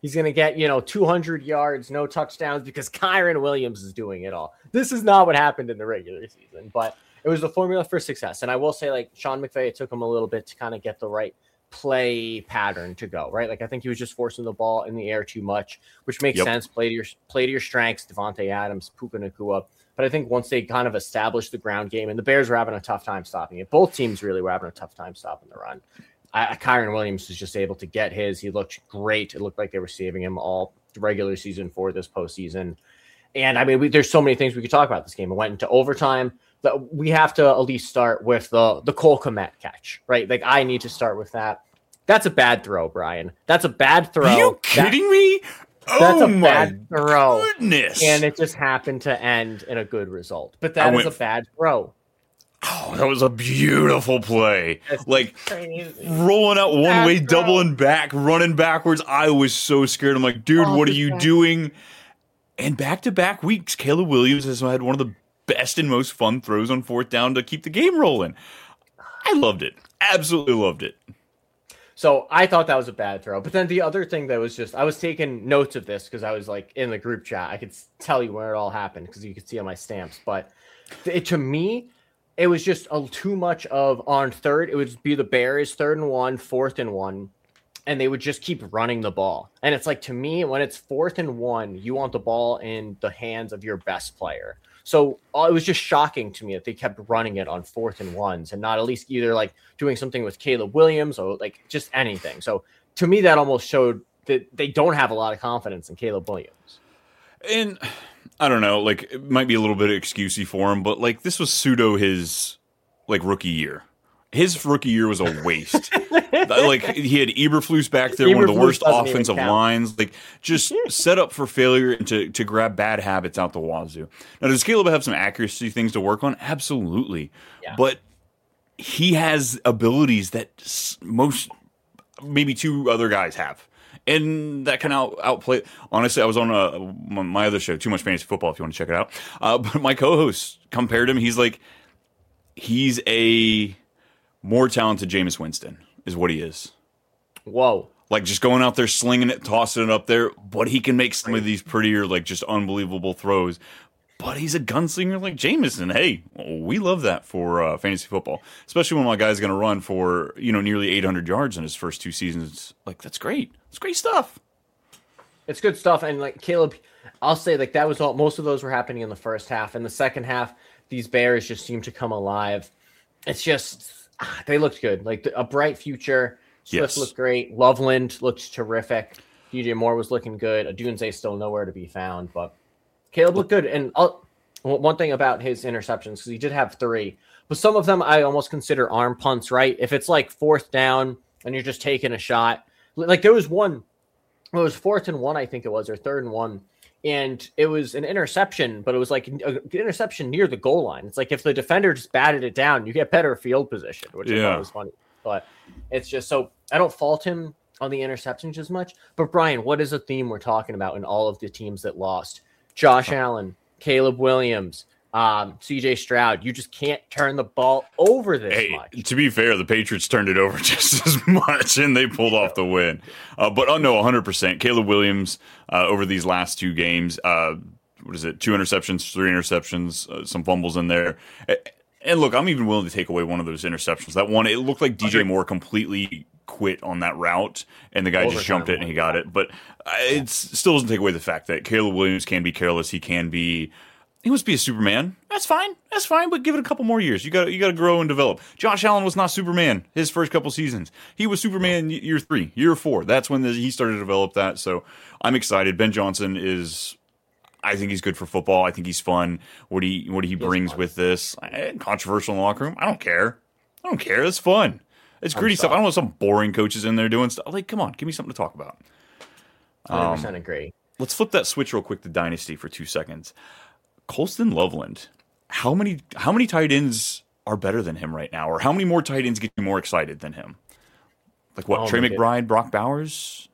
he's going to get, you know, two hundred yards, no touchdowns because Kyren Williams is doing it all. This is not what happened in the regular season, but it was the formula for success. And I will say, like, Sean McVay, it took him a little bit to kind of get the right play pattern to go, right? Like, I think he was just forcing the ball in the air too much, which makes yep. sense. Play to your play to your strengths, Devontae Adams, Puka Nacua. But I think once they kind of established the ground game, and the Bears were having a tough time stopping it. Both teams really were having a tough time stopping the run. I, Kyren Williams was just able to get his. He looked great. It looked like they were saving him all the regular season for this postseason. And I mean, we, there's so many things we could talk about this game. It went into overtime. But we have to at least start with the the Cole Kmet catch, right? Like, I need to start with that. That's a bad throw, Brian. That's a bad throw. Are you kidding that, me? Oh, that's a my bad throw. Goodness. And it just happened to end in a good result. But that I is went, a bad throw. Oh, that was a beautiful play. That's like crazy. Rolling out one bad way, throw. doubling back, running backwards. I was so scared. I'm like, dude, oh, what are you bad. doing? And back-to-back weeks, Caleb Williams has had one of the best and most fun throws on fourth down to keep the game rolling. I loved it. Absolutely loved it. So I thought that was a bad throw. But then the other thing that was just, I was taking notes of this because I was like in the group chat. I could tell you where it all happened because you could see on my stamps. But it, to me, it was just a, too much of on third. It would be the Bears third and one, fourth and one. And they would just keep running the ball. And it's like, to me, when it's fourth and one, you want the ball in the hands of your best player. So uh, it was just shocking to me that they kept running it on fourth and ones and not at least either like doing something with Caleb Williams or like just anything. So to me, that almost showed that they don't have a lot of confidence in Caleb Williams. And I don't know, like, it might be a little bit excusey for him, but like, this was pseudo his like rookie year. His rookie year was a waste. Like, he had Eberflus back there, Eberflus, one of the worst offensive lines. Like, just set up for failure and to, to grab bad habits out the wazoo. Now, does Caleb have some accuracy things to work on? Absolutely. Yeah. But he has abilities that most, maybe two other guys have. And that can out, outplay. Honestly, I was on a, my other show, Too Much Fantasy Football, if you want to check it out. Uh, but my co-host compared him. He's like, he's a more talented Jameis Winston is what he is. Whoa. Like, just going out there, slinging it, tossing it up there. But he can make some of these prettier, like, just unbelievable throws. But he's a gunslinger like Jameis. And, hey, we love that for uh, fantasy football. Especially when my guy's going to run for, you know, nearly eight hundred yards in his first two seasons. Like, that's great. It's great stuff. It's good stuff. And, like, Caleb, I'll say, like, that was all. Most of those were happening in the first half. In the second half, these Bears just seem to come alive. It's just... They looked good, like a bright future. Swift yes. looked great. Loveland looked terrific. D J Moore was looking good. Adunze still nowhere to be found, but Caleb looked good. And I'll, one thing about his interceptions, because he did have three, but some of them I almost consider arm punts, right? If it's like fourth down and you're just taking a shot, like there was one, it was fourth and one, I think it was, or third and one. And it was an interception, but it was like an interception near the goal line. It's like if the defender just batted it down, you get better field position, which yeah. I thought was funny. But it's just so I don't fault him on the interceptions as much. But Brian, what is a theme we're talking about in all of the teams that lost? Josh Allen, Caleb Williams, um, C J Stroud. You just can't turn the ball over this hey, much. To be fair, the Patriots turned it over just as much, and they pulled off the win. Uh, but oh no, one hundred percent. Caleb Williams uh, over these last two games, uh, what is it? Two interceptions, three interceptions, uh, some fumbles in there. And look, I'm even willing to take away one of those interceptions. That one, it looked like D J Moore completely quit on that route, and the guy Overtime just jumped it and he got it. But it still doesn't take away the fact that Caleb Williams can be careless. He can be. He must be a Superman. That's fine. That's fine. But give it a couple more years. You got you got to grow and develop. Josh Allen was not Superman his first couple seasons. He was Superman year three, year four. That's when the, he started to develop that. So I'm excited. Ben Johnson is. I think he's good for football. I think he's fun. What he what he brings with this controversial in the locker room. I don't care. I don't care. It's fun. It's gritty stuff. I don't want some boring coaches in there doing stuff. Like, come on, give me something to talk about. one hundred percent um, agree. Let's flip that switch real quick to Dynasty for two seconds. Colston Loveland, how many how many tight ends are better than him right now? Or how many more tight ends get you more excited than him? Like what, oh, Trey McBride, God. Brock Bowers?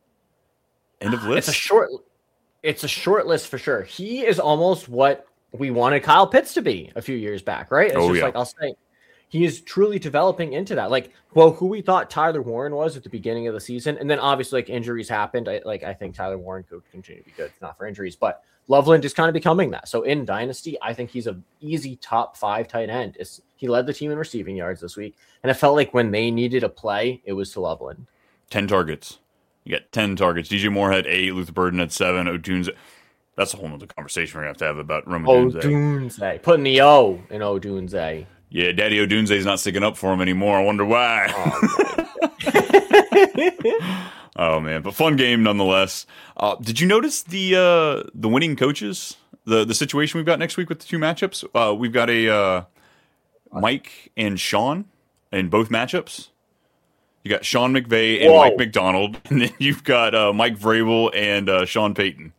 End of list? It's a short it's a short list for sure. He is almost what we wanted Kyle Pitts to be a few years back, right? It's oh, just yeah. like I'll say he is truly developing into that. Like, well, who we thought Tyler Warren was at the beginning of the season, and then obviously like injuries happened. I, like I think Tyler Warren could continue to be good, if not for injuries, but Loveland is kind of becoming that. So in Dynasty, I think he's an easy top five tight end. It's, he led the team in receiving yards this week, and it felt like when they needed a play, it was to Loveland. ten targets. You got ten targets. D J Moore had eight. Luther Burden had seven. O'Dunes. That's a whole nother conversation we're going to have to have about Rome Odunze. Odunze. Putting the O in Odunze. Yeah, Daddy Odunze's not sticking up for him anymore. I wonder why. Oh, oh man, but fun game nonetheless. Uh, did you notice the uh, the winning coaches? The the situation we've got next week with the two matchups? Uh, we've got a uh, Mike and Sean in both matchups. You got Sean McVay and Whoa. Mike McDonald, and then you've got uh, Mike Vrabel and uh, Sean Payton.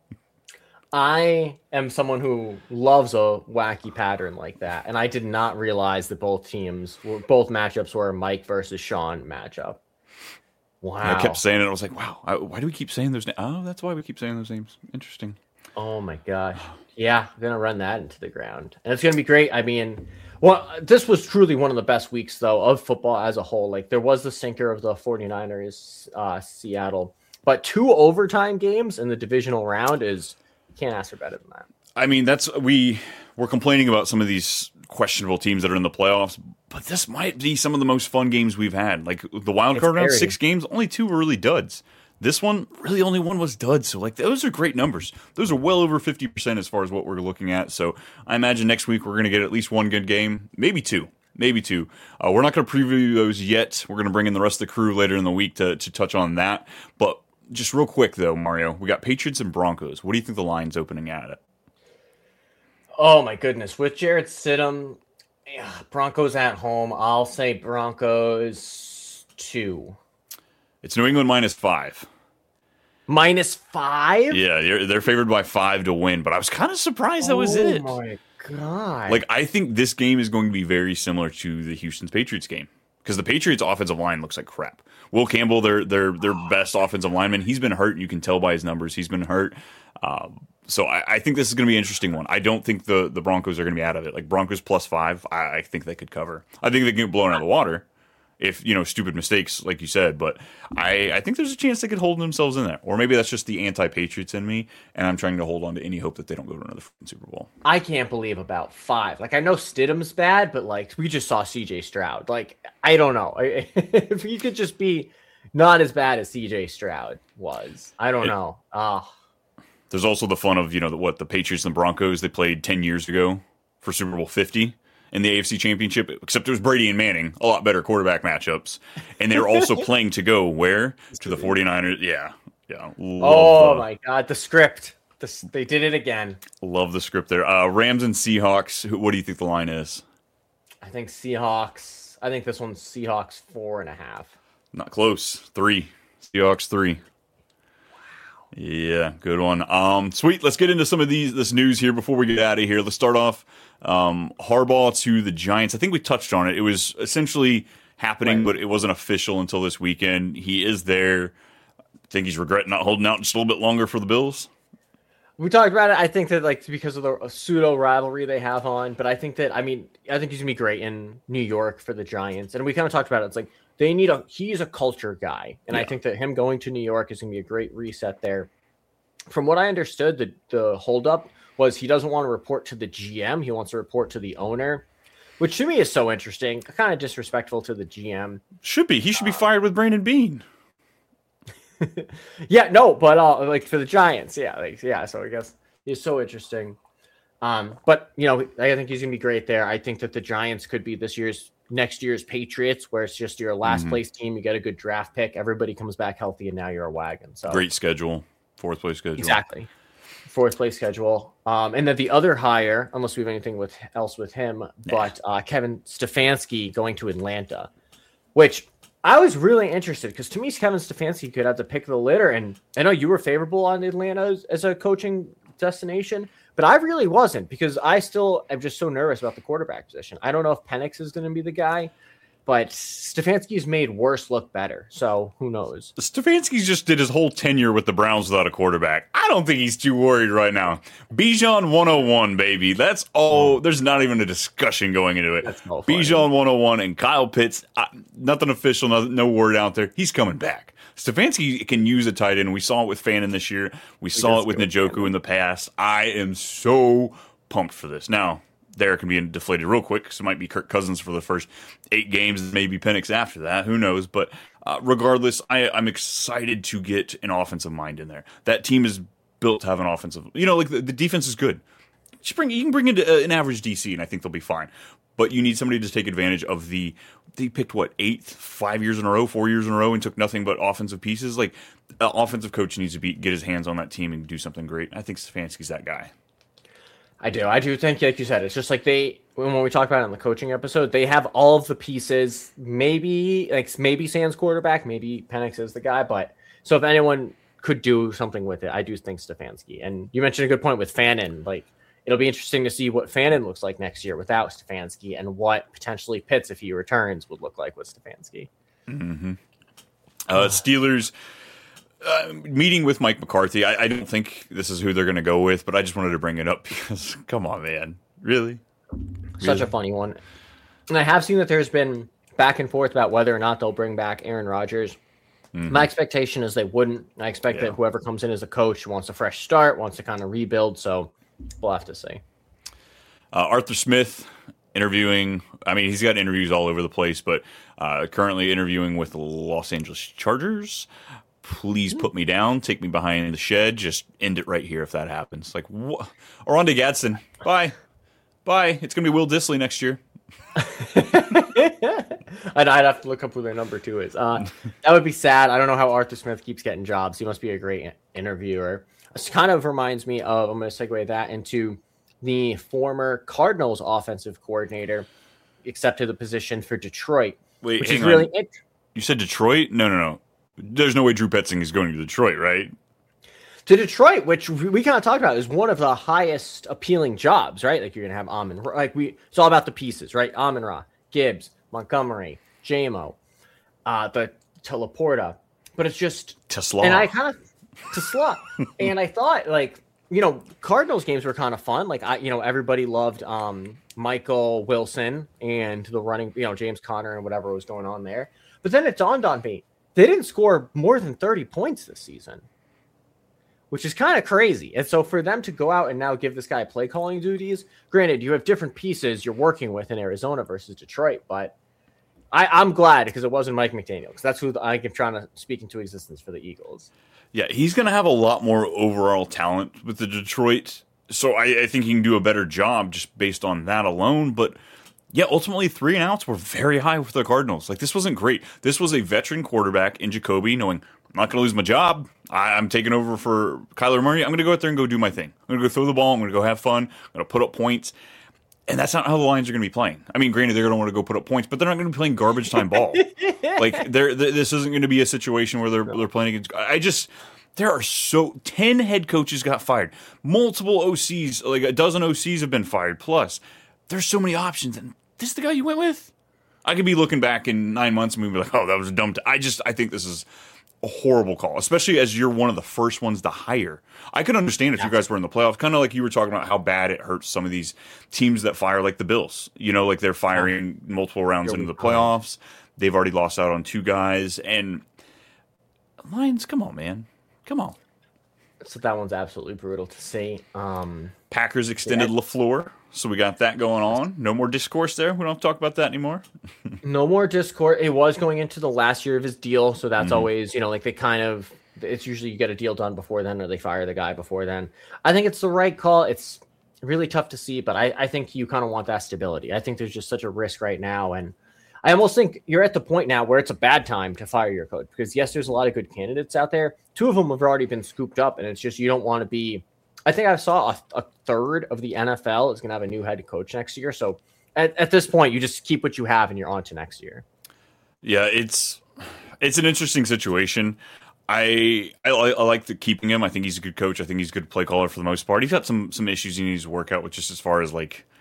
I am someone who loves a wacky pattern like that, and I did not realize that both teams, were, both matchups were a Mike versus Sean matchup. Wow! And I kept saying it. I was like, "Wow, I, why do we keep saying those names? Oh, that's why we keep saying those names. Interesting." Oh my gosh! Yeah, I'm gonna run that into the ground, and it's gonna be great. I mean, well, this was truly one of the best weeks though of football as a whole. Like there was the sinker of the 49ers, uh, Seattle, but two overtime games in the divisional round is. Can't ask for better than that. I mean, that's we we're complaining about some of these questionable teams that are in the playoffs, but this might be some of the most fun games we've had. Like the wild card round, six games, only two were really duds. This one, really, only one was duds. So, like, those are great numbers. Those are well over fifty percent as far as what we're looking at. So, I imagine next week we're going to get at least one good game, maybe two. Maybe two. Uh, we're not going to preview those yet. We're going to bring in the rest of the crew later in the week to to touch on that. But just real quick, though, Mario, we got Patriots and Broncos. What do you think the line's opening at it? Oh, my goodness. With Jarrett Stidham, yeah, Broncos at home, I'll say Broncos two. It's New England minus five. Minus five? Yeah, they're, they're favored by five to win, but I was kind of surprised that was it. Oh, my God. Like, I think this game is going to be very similar to the Houston's Patriots game. Because the Patriots' offensive line looks like crap. Will Campbell, their their their best offensive lineman, he's been hurt. You can tell by his numbers. He's been hurt. Um, so I, I think this is going to be an interesting one. I don't think the, the Broncos are going to be out of it. Like Broncos plus five, I, I think they could cover. I think they can get blown out of the water if, you know, stupid mistakes, like you said. But I, I think there's a chance they could hold themselves in there. Or maybe that's just the anti-Patriots in me, and I'm trying to hold on to any hope that they don't go to another Super Bowl. I can't believe about five. Like, I know Stidham's bad, but, like, we just saw C J Stroud. Like, I don't know. If he could just be not as bad as C J Stroud was. I don't it, know. Oh. There's also the fun of, you know, the, what, the Patriots and the Broncos, they played ten years ago for Super Bowl fifty. In the A F C Championship, except it was Brady and Manning, a lot better quarterback matchups. And they were also playing to go where? To the 49ers. Yeah. yeah. Oh, the, my God. The script. The, they did it again. Love the script there. Uh, Rams and Seahawks. What do you think the line is? I think Seahawks. I think this one's Seahawks four and a half. Not close. Three. Seahawks three. Wow. Yeah, good one. Um, sweet. Let's get into some of these this news here before we get out of here. Let's start off. Um, Harbaugh to the Giants. I think we touched on it. It was essentially happening, right. But it wasn't official until this weekend. He is there. I think he's regretting not holding out just a little bit longer for the Bills. We talked about it. I think that like because of the pseudo rivalry they have on, but I think that I mean I think he's gonna be great in New York for the Giants. And we kind of talked about it. It's like they need a he's a culture guy, and yeah. I think that him going to New York is gonna be a great reset there. From what I understood, the the holdup was he doesn't want to report to the G M. He wants to report to the owner, which to me is so interesting. Kind of disrespectful to the G M. Should be. He should be uh, fired with Brandon Beane. yeah, no, but uh, like for the Giants, yeah, like yeah. So I guess it's so interesting. Um, but you know, I think he's gonna be great there. I think that the Giants could be this year's, next year's Patriots, where it's just your last mm-hmm. place team. You get a good draft pick. Everybody comes back healthy, and now you're a wagon. So great schedule, fourth place schedule. Exactly. Fourth place schedule. Um, and then the other hire, unless we have anything with else with him, nah. but uh, Kevin Stefanski going to Atlanta, which I was really interested because to me, Kevin Stefanski could have the pick of the litter. And I know you were favorable on Atlanta as, as a coaching destination, but I really wasn't because I still am just so nervous about the quarterback position. I don't know if Penix is going to be the guy. but Stefanski's made worse look better. So who knows? Stefanski just did his whole tenure with the Browns without a quarterback. I don't think he's too worried right now. Bijan one oh one, baby. That's all. There's not even a discussion going into it. Bijan one oh one and Kyle Pitts. Uh, nothing official. No, no word out there. He's coming back. Stefanski can use a tight end. We saw it with Fannin this year. We, we saw it with Njoku in the past. I am so pumped for this. Now, there can be deflated real quick because it might be Kirk Cousins for the first eight games, maybe Penix after that. Who knows? But uh, regardless, I, I'm excited to get an offensive mind in there. That team is built to have an offensive. You know, like the, the defense is good. You, bring, you can bring in an average D C, and I think they'll be fine. But you need somebody to take advantage of the. They picked what eighth, five years in a row, four years in a row, and took nothing but offensive pieces. Like, an offensive coach needs to be get his hands on that team and do something great. I think Stefanski's that guy. I do. I do think, like you said, it's just like they, when we talk about it in the coaching episode, they have all of the pieces. Maybe, like, maybe Sam's quarterback, maybe Penix is the guy. But so if anyone could do something with it, I do think Stefanski. And you mentioned a good point with Fannin. Like, it'll be interesting to see what Fannin looks like next year without Stefanski and what potentially Pitts, if he returns, would look like with Stefanski. Mm-hmm. Uh, Steelers. Uh, meeting with Mike McCarthy, I, I don't think this is who they're going to go with, but I just wanted to bring it up because, come on, man. Really? Such really? a funny one. And I have seen that there's been back and forth about whether or not they'll bring back Aaron Rodgers. Mm-hmm. My expectation is they wouldn't. I expect yeah. that whoever comes in as a coach wants a fresh start, wants to kind of rebuild, so we'll have to see. Uh, Arthur Smith interviewing. I mean, he's got interviews all over the place, but uh, currently interviewing with the Los Angeles Chargers. Please put me down. Take me behind the shed. Just end it right here if that happens. Like, what? Oronde Gadsden. Bye. Bye. It's going to be Will Dissly next year. I'd, I'd have to look up who their number two is. Uh, that would be sad. I don't know how Arthur Smith keeps getting jobs. He must be a great interviewer. This kind of reminds me of, I'm going to segue that into the former Cardinals offensive coordinator, accepted the position for Detroit. Wait, which hang is on. really it- You said Detroit? No, no, no. There's no way Drew Petzing is going to Detroit, right? To Detroit, which we kind of talked about, is one of the highest appealing jobs, right? Like you're gonna have Amon, like we, it's all about the pieces, right? Amon-Ra, Gibbs, Montgomery, J M O, uh, the Teleporta, but it's just Tesla, and I kind of Tesla, and I thought like you know Cardinals games were kind of fun. Like I, you know, everybody loved um, Michael Wilson and the running, you know, James Conner and whatever was going on there. But then it dawned on me. They didn't score more than thirty points this season, which is kind of crazy. And so for them to go out and now give this guy play calling duties, granted, you have different pieces you're working with in Arizona versus Detroit, but I, I'm glad because it wasn't Mike McDaniel, because that's who I am trying to speak into existence for the Eagles. Yeah, he's going to have a lot more overall talent with the Detroit, so I, I think he can do a better job just based on that alone, but yeah, ultimately, three and outs were very high with the Cardinals. Like, this wasn't great. This was a veteran quarterback in Jacoby knowing, I'm not going to lose my job. I, I'm taking over for Kyler Murray. I'm going to go out there and go do my thing. I'm going to go throw the ball. I'm going to go have fun. I'm going to put up points. And that's not how the Lions are going to be playing. I mean, granted, they're going to want to go put up points, but they're not going to be playing garbage time ball. Like, they're, they're, this isn't going to be a situation where they're, they're playing against... I just... There are so... ten head coaches got fired. Multiple O Cs, like a dozen O Cs have been fired. Plus, there's so many options, and this is the guy you went with? I could be looking back in nine months and we'd be like, oh, that was a dumb. T-. I just, I think this is a horrible call, especially as you're one of the first ones to hire. I could understand if yeah. you guys were in the playoffs, kind of like you were talking about how bad it hurts some of these teams that fire, like the Bills. You know, like they're firing multiple rounds into the playoffs. They've already lost out on two guys. And Lions, come on, man. Come on. So that one's absolutely brutal to see. Um, Packers extended yeah. LaFleur, so we got that going on. No more discourse there. We don't have to talk about that anymore. No more discourse. It was going into the last year of his deal, so that's mm-hmm. always, you know, like they kind of, it's usually you get a deal done before then or they fire the guy before then. I think it's the right call. It's really tough to see, but I, I think you kind of want that stability. I think there's just such a risk right now, and I almost think you're at the point now where it's a bad time to fire your coach because, yes, there's a lot of good candidates out there. Two of them have already been scooped up, and it's just you don't want to be – I think I saw a, a third of the N F L is going to have a new head coach next year. So at, at this point, you just keep what you have, and you're on to next year. Yeah, it's it's an interesting situation. I, I I like the keeping him. I think he's a good coach. I think he's a good play caller for the most part. He's got some some issues he needs to work out with just as far as, like,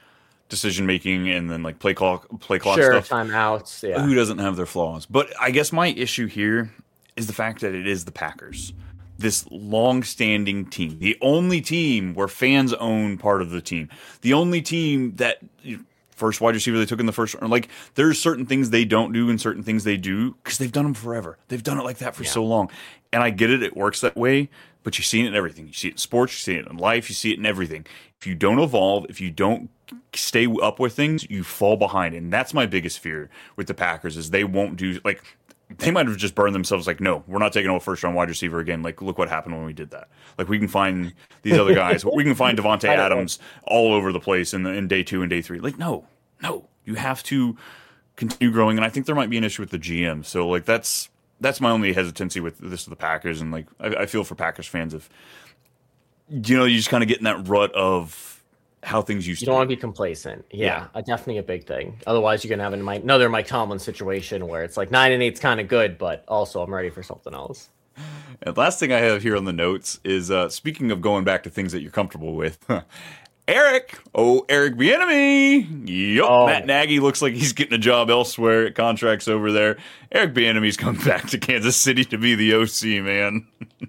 decision making and then like play clock, play clock sure, stuff. Timeouts. Yeah. Who doesn't have their flaws? But I guess my issue here is the fact that it is the Packers, this long-standing team, the only team where fans own part of the team, the only team that first wide receiver they took in the first round. Like, there's certain things they don't do and certain things they do because they've done them forever. They've done it like that for yeah. so long. And I get it. It works that way. But you see it in everything. You see it in sports. You see it in life. You see it in everything. If you don't evolve, if you don't stay up with things, you fall behind. And that's my biggest fear with the Packers is they won't do – like they might have just burned themselves like, no, we're not taking a first-round wide receiver again. Like, look what happened when we did that. Like, we can find these other guys. We can find Devontae Adams all over the place in, the, in day two and day three. Like, no, no. You have to continue growing. And I think there might be an issue with the G M. So, like, that's – that's my only hesitancy with this of the Packers, and like I, I feel for Packers fans if you know you just kind of get in that rut of how things used you to. You don't want to be complacent, yeah, yeah. definitely a big thing. Otherwise, you're gonna have another Mike Tomlin situation where it's like nine and eight's kind of good, but also I'm ready for something else. And last thing I have here on the notes is uh, speaking of going back to things that you're comfortable with. Eric, oh, Eric Bieniemy. Yup, oh. Matt Nagy looks like he's getting a job elsewhere. Contracts over there. Eric Bieniemy's coming back to Kansas City to be the O C, man.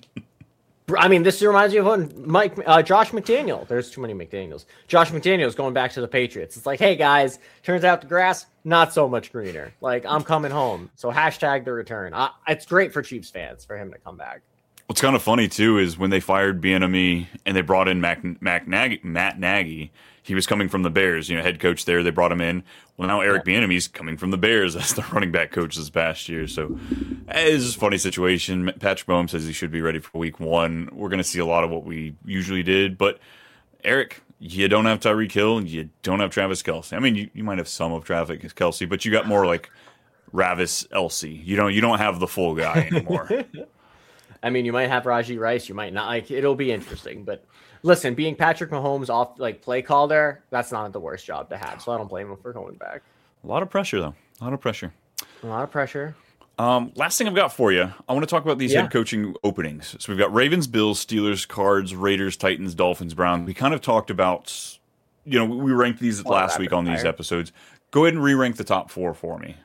I mean, this reminds me of one Mike, uh, Josh McDaniel. There's too many McDaniels. Josh McDaniel's going back to the Patriots. It's like, hey guys, turns out the grass not so much greener. Like, I'm coming home. So hashtag the return. I, it's great for Chiefs fans for him to come back. What's kind of funny, too, is when they fired Bieniemy and they brought in Mac, Mac Nagy, Matt Nagy, he was coming from the Bears, you know, head coach there. They brought him in. Well, now Eric yeah. Bieniemy's coming from the Bears as the running back coach this past year. So it's a funny situation. Patrick Mahomes says he should be ready for week one. We're going to see a lot of what we usually did. But, Eric, you don't have Tyreek Hill and you don't have Travis Kelce. I mean, you, you might have some of Travis Kelce, but you got more like Ravis Elsie. You know, you don't have the full guy anymore. I mean, you might have Rajee Rice, you might not. Like, it'll be interesting. But listen, being Patrick Mahomes off like play call there, that's not the worst job to have. So I don't blame him for going back. A lot of pressure, though. A lot of pressure. A lot of pressure. Um, last thing I've got for you, I want to talk about these yeah. head coaching openings. So we've got Ravens, Bills, Steelers, Cards, Raiders, Titans, Dolphins, Browns. We kind of talked about, you know, we ranked these well, last week on these fire. episodes. Go ahead and re-rank the top four for me.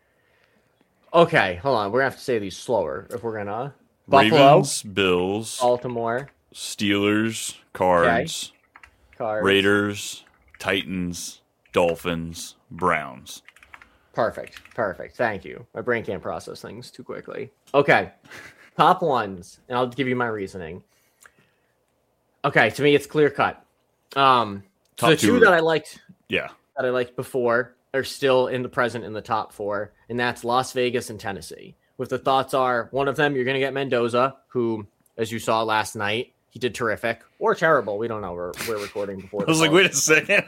Okay, hold on. We're going to have to say these slower if we're going to. Buffalo, Ravens, Bills, Baltimore, Steelers, Cards, okay. Cards, Raiders, Titans, Dolphins, Browns. Perfect. Perfect. Thank you. My brain can't process things too quickly. Okay. Top ones, and I'll give you my reasoning. Okay, to me it's clear cut. Um so the two, two that I liked yeah. that I liked before are still in the present in the top four, and that's Las Vegas and Tennessee. With the thoughts are, one of them, you're going to get Mendoza, who, as you saw last night, he did terrific or terrible. We don't know. We're, we're recording before. I was like, wait a second.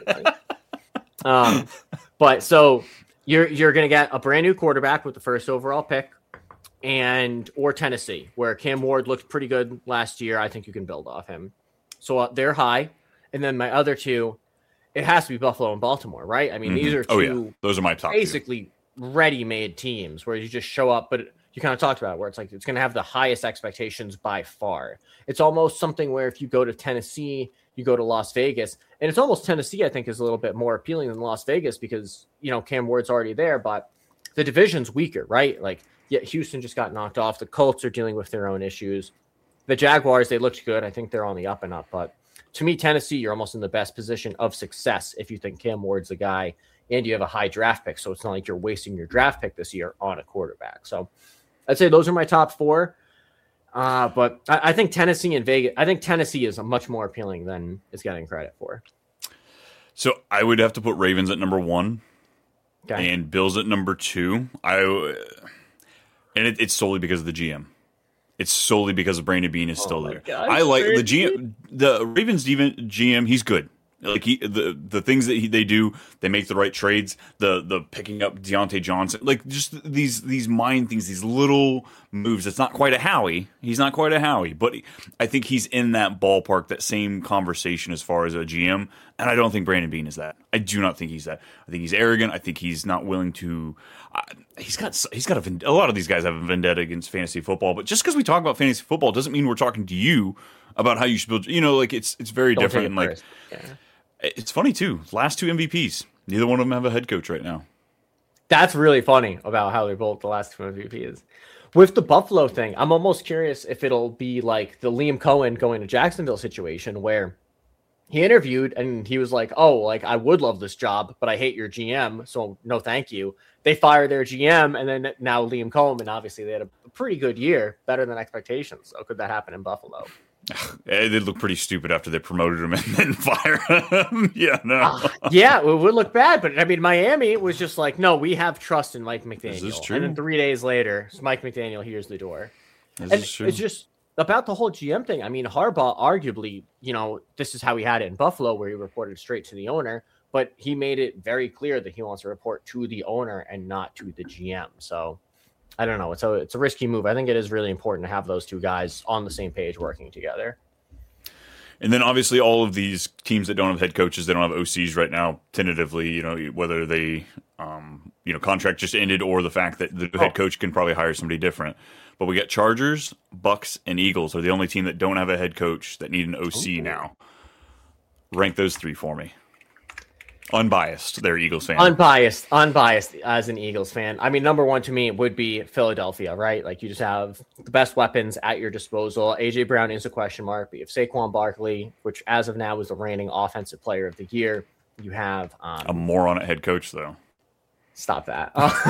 um, but so you're you're going to get a brand new quarterback with the first overall pick, and or Tennessee, where Cam Ward looked pretty good last year. I think you can build off him. So uh, they're high. And then my other two, it has to be Buffalo and Baltimore, right? I mean, mm-hmm. these are two oh, yeah. Those are my top basically two. Ready-made teams where you just show up, but you kind of talked about it, where it's like it's going to have the highest expectations by far. It's almost something where if you go to Tennessee, you go to Las Vegas, and it's almost Tennessee, I think, is a little bit more appealing than Las Vegas because, you know, Cam Ward's already there, but the division's weaker, right? Like, yeah, Houston just got knocked off. The Colts are dealing with their own issues. The Jaguars, they looked good. I think they're on the up and up, but to me, Tennessee, you're almost in the best position of success if you think Cam Ward's the guy and you have a high draft pick. So it's not like you're wasting your draft pick this year on a quarterback. So I'd say those are my top four. Uh, but I, I think Tennessee and Vegas, I think Tennessee is much more appealing than it's getting credit for. So I would have to put Ravens at number one okay. and Bills at number two. I and it, it's solely because of the G M. It's solely because of Brandon Beane is oh still there. Gosh, I like Brandon. the G M, the Ravens G M. He's good. Like he, the the things that he, they do, they make the right trades. The the picking up Deontay Johnson, like just these these mind things, these little moves. It's not quite a Howie. He's not quite a Howie, but he, I think he's in that ballpark, that same conversation as far as a G M. And I don't think Brandon Beane is that. I do not think he's that. I think he's arrogant. I think he's not willing to. Uh, he's got he's got a, a lot of these guys have a vendetta against fantasy football. But just because we talk about fantasy football doesn't mean we're talking to you about how you should build. You know, like it's it's very don't different. And like. Yeah. It's funny too. Last two M V Ps, neither one of them have a head coach right now. That's really funny about how they're both the last two M V Ps. With the Buffalo thing, I'm almost curious if it'll be like the Liam Cohen going to Jacksonville situation where he interviewed and he was like, oh, like I would love this job, but I hate your G M. So no, thank you. They fire their G M and then now Liam Cohen, obviously they had a pretty good year, better than expectations. So could that happen in Buffalo? It did look pretty stupid after they promoted him and then fire him. yeah, no. Uh, yeah, it would look bad. But I mean, Miami was just like, no, we have trust in Mike McDaniel. This is true. And then three days later, Mike McDaniel hears the door. This and is true. It's just about the whole G M thing. I mean, Harbaugh, arguably, you know, this is how he had it in Buffalo, where he reported straight to the owner. But he made it very clear that he wants to report to the owner and not to the G M. So I don't know. It's a it's a risky move. I think it is really important to have those two guys on the same page working together. And then obviously all of these teams that don't have head coaches, they don't have O Cs right now, tentatively, you know, whether they, um, you know, contract just ended or the fact that the head coach can probably hire somebody different. But we got Chargers, Bucks, and Eagles are the only team that don't have a head coach that need an O C Ooh. Now. Rank those three for me. Unbiased. They're Eagles fan. Unbiased. Unbiased as an Eagles fan. I mean, number one to me would be Philadelphia, right? Like you just have the best weapons at your disposal. A J Brown is a question mark, but you have Saquon Barkley, which as of now is the reigning offensive player of the year. You have um, a moron at head coach, though. Stop that.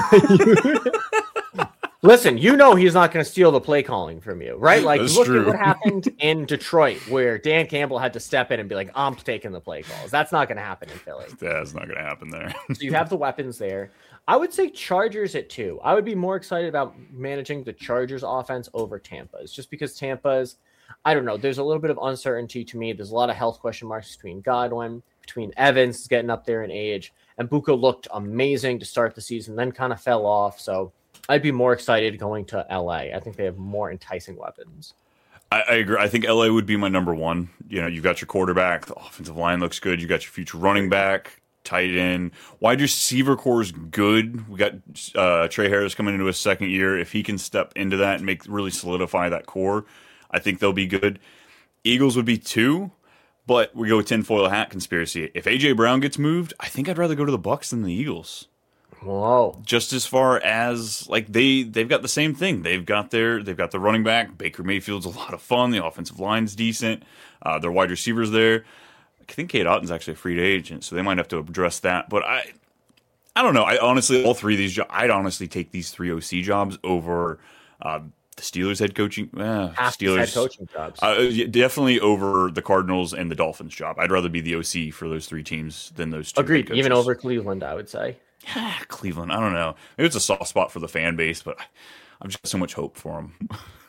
Listen, you know he's not going to steal the play calling from you, right? Like, That's look true. at what happened in Detroit, where Dan Campbell had to step in and be like, I'm taking the play calls. That's not going to happen in Philly. That's not going to happen there. So you have the weapons there. I would say Chargers at two. I would be more excited about managing the Chargers offense over Tampa's, just because Tampa's, I don't know, there's a little bit of uncertainty to me. There's a lot of health question marks between Godwin, between Evans getting up there in age, and Buka looked amazing to start the season, then kind of fell off. So I'd be more excited going to L A. I think they have more enticing weapons. I, I agree. I think L A would be my number one. You know, you've got your quarterback. The offensive line looks good. You got your future running back, tight end. Wide receiver core is good. We got uh, Trey Harris coming into his second year. If he can step into that and make really solidify that core, I think they'll be good. Eagles would be two, but we go with tinfoil hat conspiracy. If A J Brown gets moved, I think I'd rather go to the Bucs than the Eagles. Whoa! Just as far as like they they've got the same thing. They've got their they've got the running back. Baker Mayfield's a lot of fun. The offensive line's decent. Uh, their wide receivers there. I think Cade Otton's actually a free agent, so they might have to address that. But I I don't know. I honestly all three of these jobs. I'd honestly take these three O C jobs over uh, the Steelers head coaching. Eh, Half Steelers head coaching jobs. Uh, definitely over the Cardinals and the Dolphins job. I'd rather be the O C for those three teams than those two. Agreed. Even over Cleveland, I would say. Cleveland, I don't know. Maybe it's a soft spot for the fan base, but I've just got so much hope for them.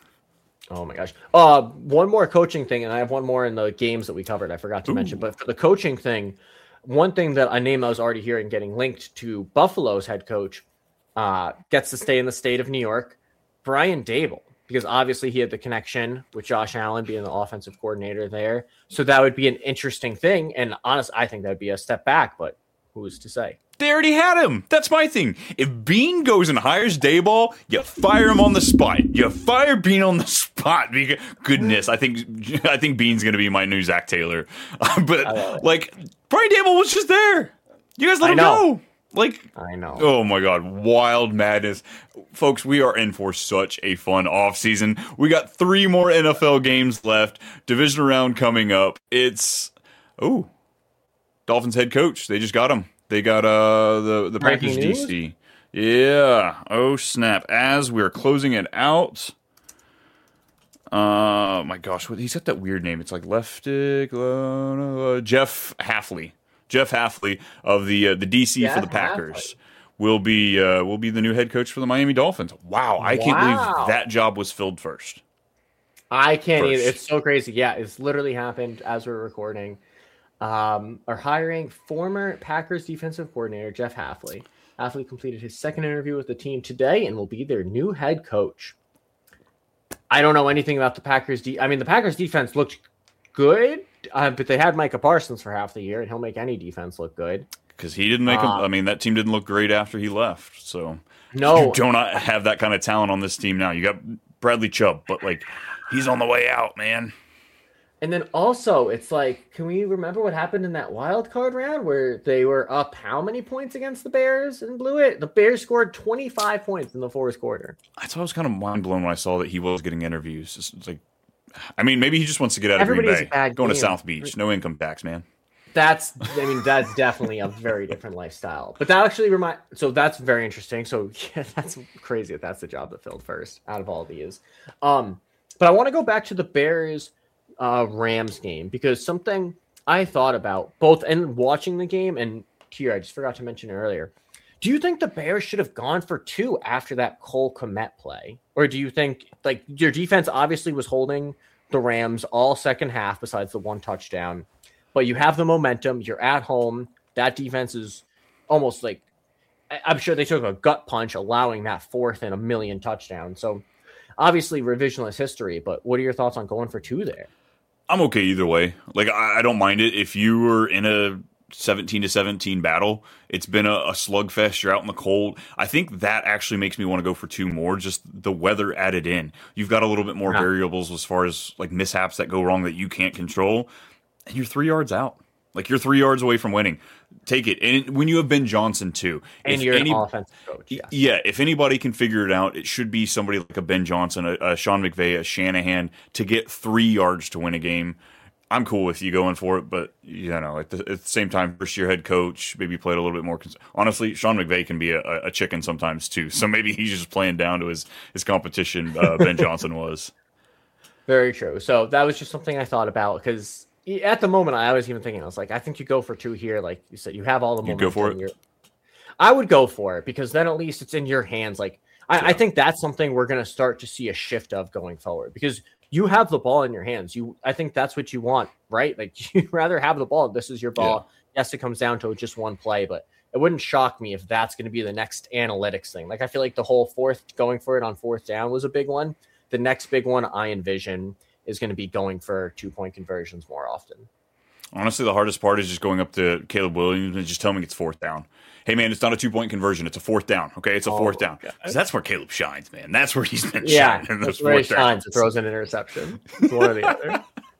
Oh my gosh. Uh, one more coaching thing, and I have one more in the games that we covered. I forgot to Ooh. mention, but for the coaching thing, one thing that a name I was already hearing getting linked to Buffalo's head coach uh, gets to stay in the state of New York, Brian Daboll, because obviously he had the connection with Josh Allen being the offensive coordinator there. So that would be an interesting thing. And honestly, I think that would be a step back, but who's to say? They already had him. That's my thing. If Bean goes and hires Daboll, you fire him on the spot. You fire Bean on the spot. Because, goodness, I think I think Bean's going to be my new Zach Taylor. but like Brian Daboll was just there. You guys let I him know. go. Like I know. Oh my God, wild madness, folks. We are in for such a fun offseason. We got three more N F L games left. Division round coming up. It's oh, Dolphins head coach. They just got him. They got uh the the Packers D C. Yeah. Oh snap! As we're closing it out. Uh my gosh, what he's got that weird name. It's like Leftic uh, Jeff Hafley. Jeff Hafley of the uh, the D C yeah, for the Packers Hafley. will be uh, will be the new head coach for the Miami Dolphins. Wow, I wow. can't believe that job was filled first. I can't either. It's so crazy. Yeah, it's literally happened as we're recording. Um, are hiring former Packers defensive coordinator Jeff Hafley. Hafley completed his second interview with the team today and will be their new head coach. I don't know anything about the Packers. De- I mean, the Packers defense looked good, uh, but they had Micah Parsons for half the year, and he'll make any defense look good. Because he didn't make uh, them. I mean, that team didn't look great after he left. So no, you do not have that kind of talent on this team now. You got Bradley Chubb, but like he's on the way out, man. And then also, it's like, can we remember what happened in that wild card round where they were up how many points against the Bears and blew it? The Bears scored twenty-five points in the fourth quarter. I thought I was kind of mind blown when I saw that he was getting interviews. It's, it's like, I mean, maybe he just wants to get out of Everybody Green has Bay, a bad going to game. South Beach, no income tax, man. That's, I mean, that's definitely a very different lifestyle. But that actually remind, so that's very interesting. So yeah, that's crazy that that's the job that filled first out of all these. Um, but I want to go back to the Bears uh, Rams game because something I thought about both and watching the game and here, I just forgot to mention earlier. Do you think the Bears should have gone for two after that Cole Kmet play? Or do you think, like, your defense obviously was holding the Rams all second half besides the one touchdown, but you have the momentum, you're at home, that defense is almost like, I'm sure they took a gut punch allowing that fourth and a million touchdowns. So obviously revisionist history, but what are your thoughts on going for two there? I'm okay either way. Like, I, I don't mind it. If you were in a seventeen to seventeen battle, it's been a, a slugfest, you're out in the cold. I think that actually makes me want to go for two more, just the weather added in. You've got a little bit more yeah. variables as far as like mishaps that go wrong that you can't control, and you're three yards out. Like, you're three yards away from winning. Take it. And when you have Ben Johnson too, and if you're any, an offensive coach, yes. yeah. If anybody can figure it out, it should be somebody like a Ben Johnson, a, a Sean McVay, a Shanahan to get three yards to win a game. I'm cool with you going for it, but you know, at the, at the same time, first year head coach, maybe played a little bit more. Cons- Honestly, Sean McVay can be a, a chicken sometimes too, so maybe he's just playing down to his his competition. Uh, Ben Johnson was very true. So that was just something I thought about because at the moment I was even thinking, I was like, I think you go for two here, like you said, you have all the momentum. You go for it. I would go for it because then at least it's in your hands. Like I, yeah. I think that's something we're going to start to see a shift of going forward because you have the ball in your hands. You, I think that's what you want, right? Like you'd rather have the ball. This is your ball. Yeah. Yes, it comes down to just one play, but it wouldn't shock me if that's going to be the next analytics thing. Like I feel like the whole fourth going for it on fourth down was a big one. The next big one I envision is going to be going for two point conversions more often. Honestly, the hardest part is just going up to Caleb Williams and just telling him it's fourth down. Hey, man, it's not a two-point conversion. It's a fourth down, okay? It's a oh, fourth down. Because that's where Caleb shines, man. That's where he's been yeah, shining. That's where he shines. It throws an interception. It's one or the other.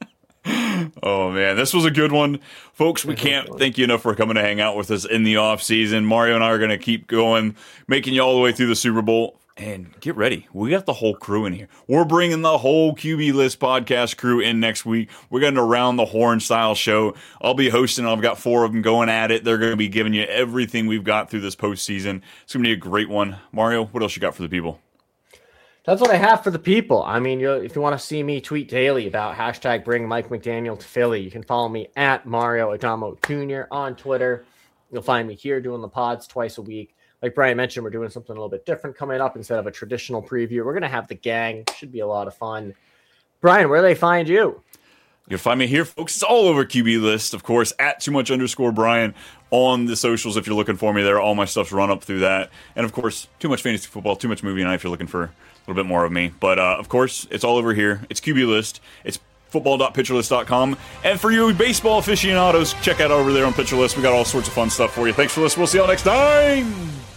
Oh, man, this was a good one. Folks, we can't thank you enough for coming to hang out with us in the offseason. Mario and I are going to keep going, making you all the way through the Super Bowl. And get ready. We got the whole crew in here. We're bringing the whole Q B List podcast crew in next week. We're getting a round the horn style show. I'll be hosting. I've got four of them going at it. They're going to be giving you everything we've got through this postseason. It's going to be a great one. Mario, what else you got for the people? That's what I have for the people. I mean, you know, if you want to see me tweet daily about hashtag bring Mike McDaniel to Philly, you can follow me at Mario Adamo Junior on Twitter. You'll find me here doing the pods twice a week. Like Brian mentioned, we're doing something a little bit different coming up instead of a traditional preview. We're going to have the gang. Should be a lot of fun. Brian, where do they find you? You can find me here, folks. It's all over Q B List, of course, at too much underscore Brian on the socials. If you're looking for me there, all my stuff's run up through that. And of course, Too Much Fantasy Football, Too Much Movie Night if you're looking for a little bit more of me. But uh, of course, it's all over here. It's Q B List. It's football dot pitcher list dot com. And for you baseball aficionados, check out over there on Pitcher List. We got all sorts of fun stuff for you. Thanks for listening. We'll see y'all next time.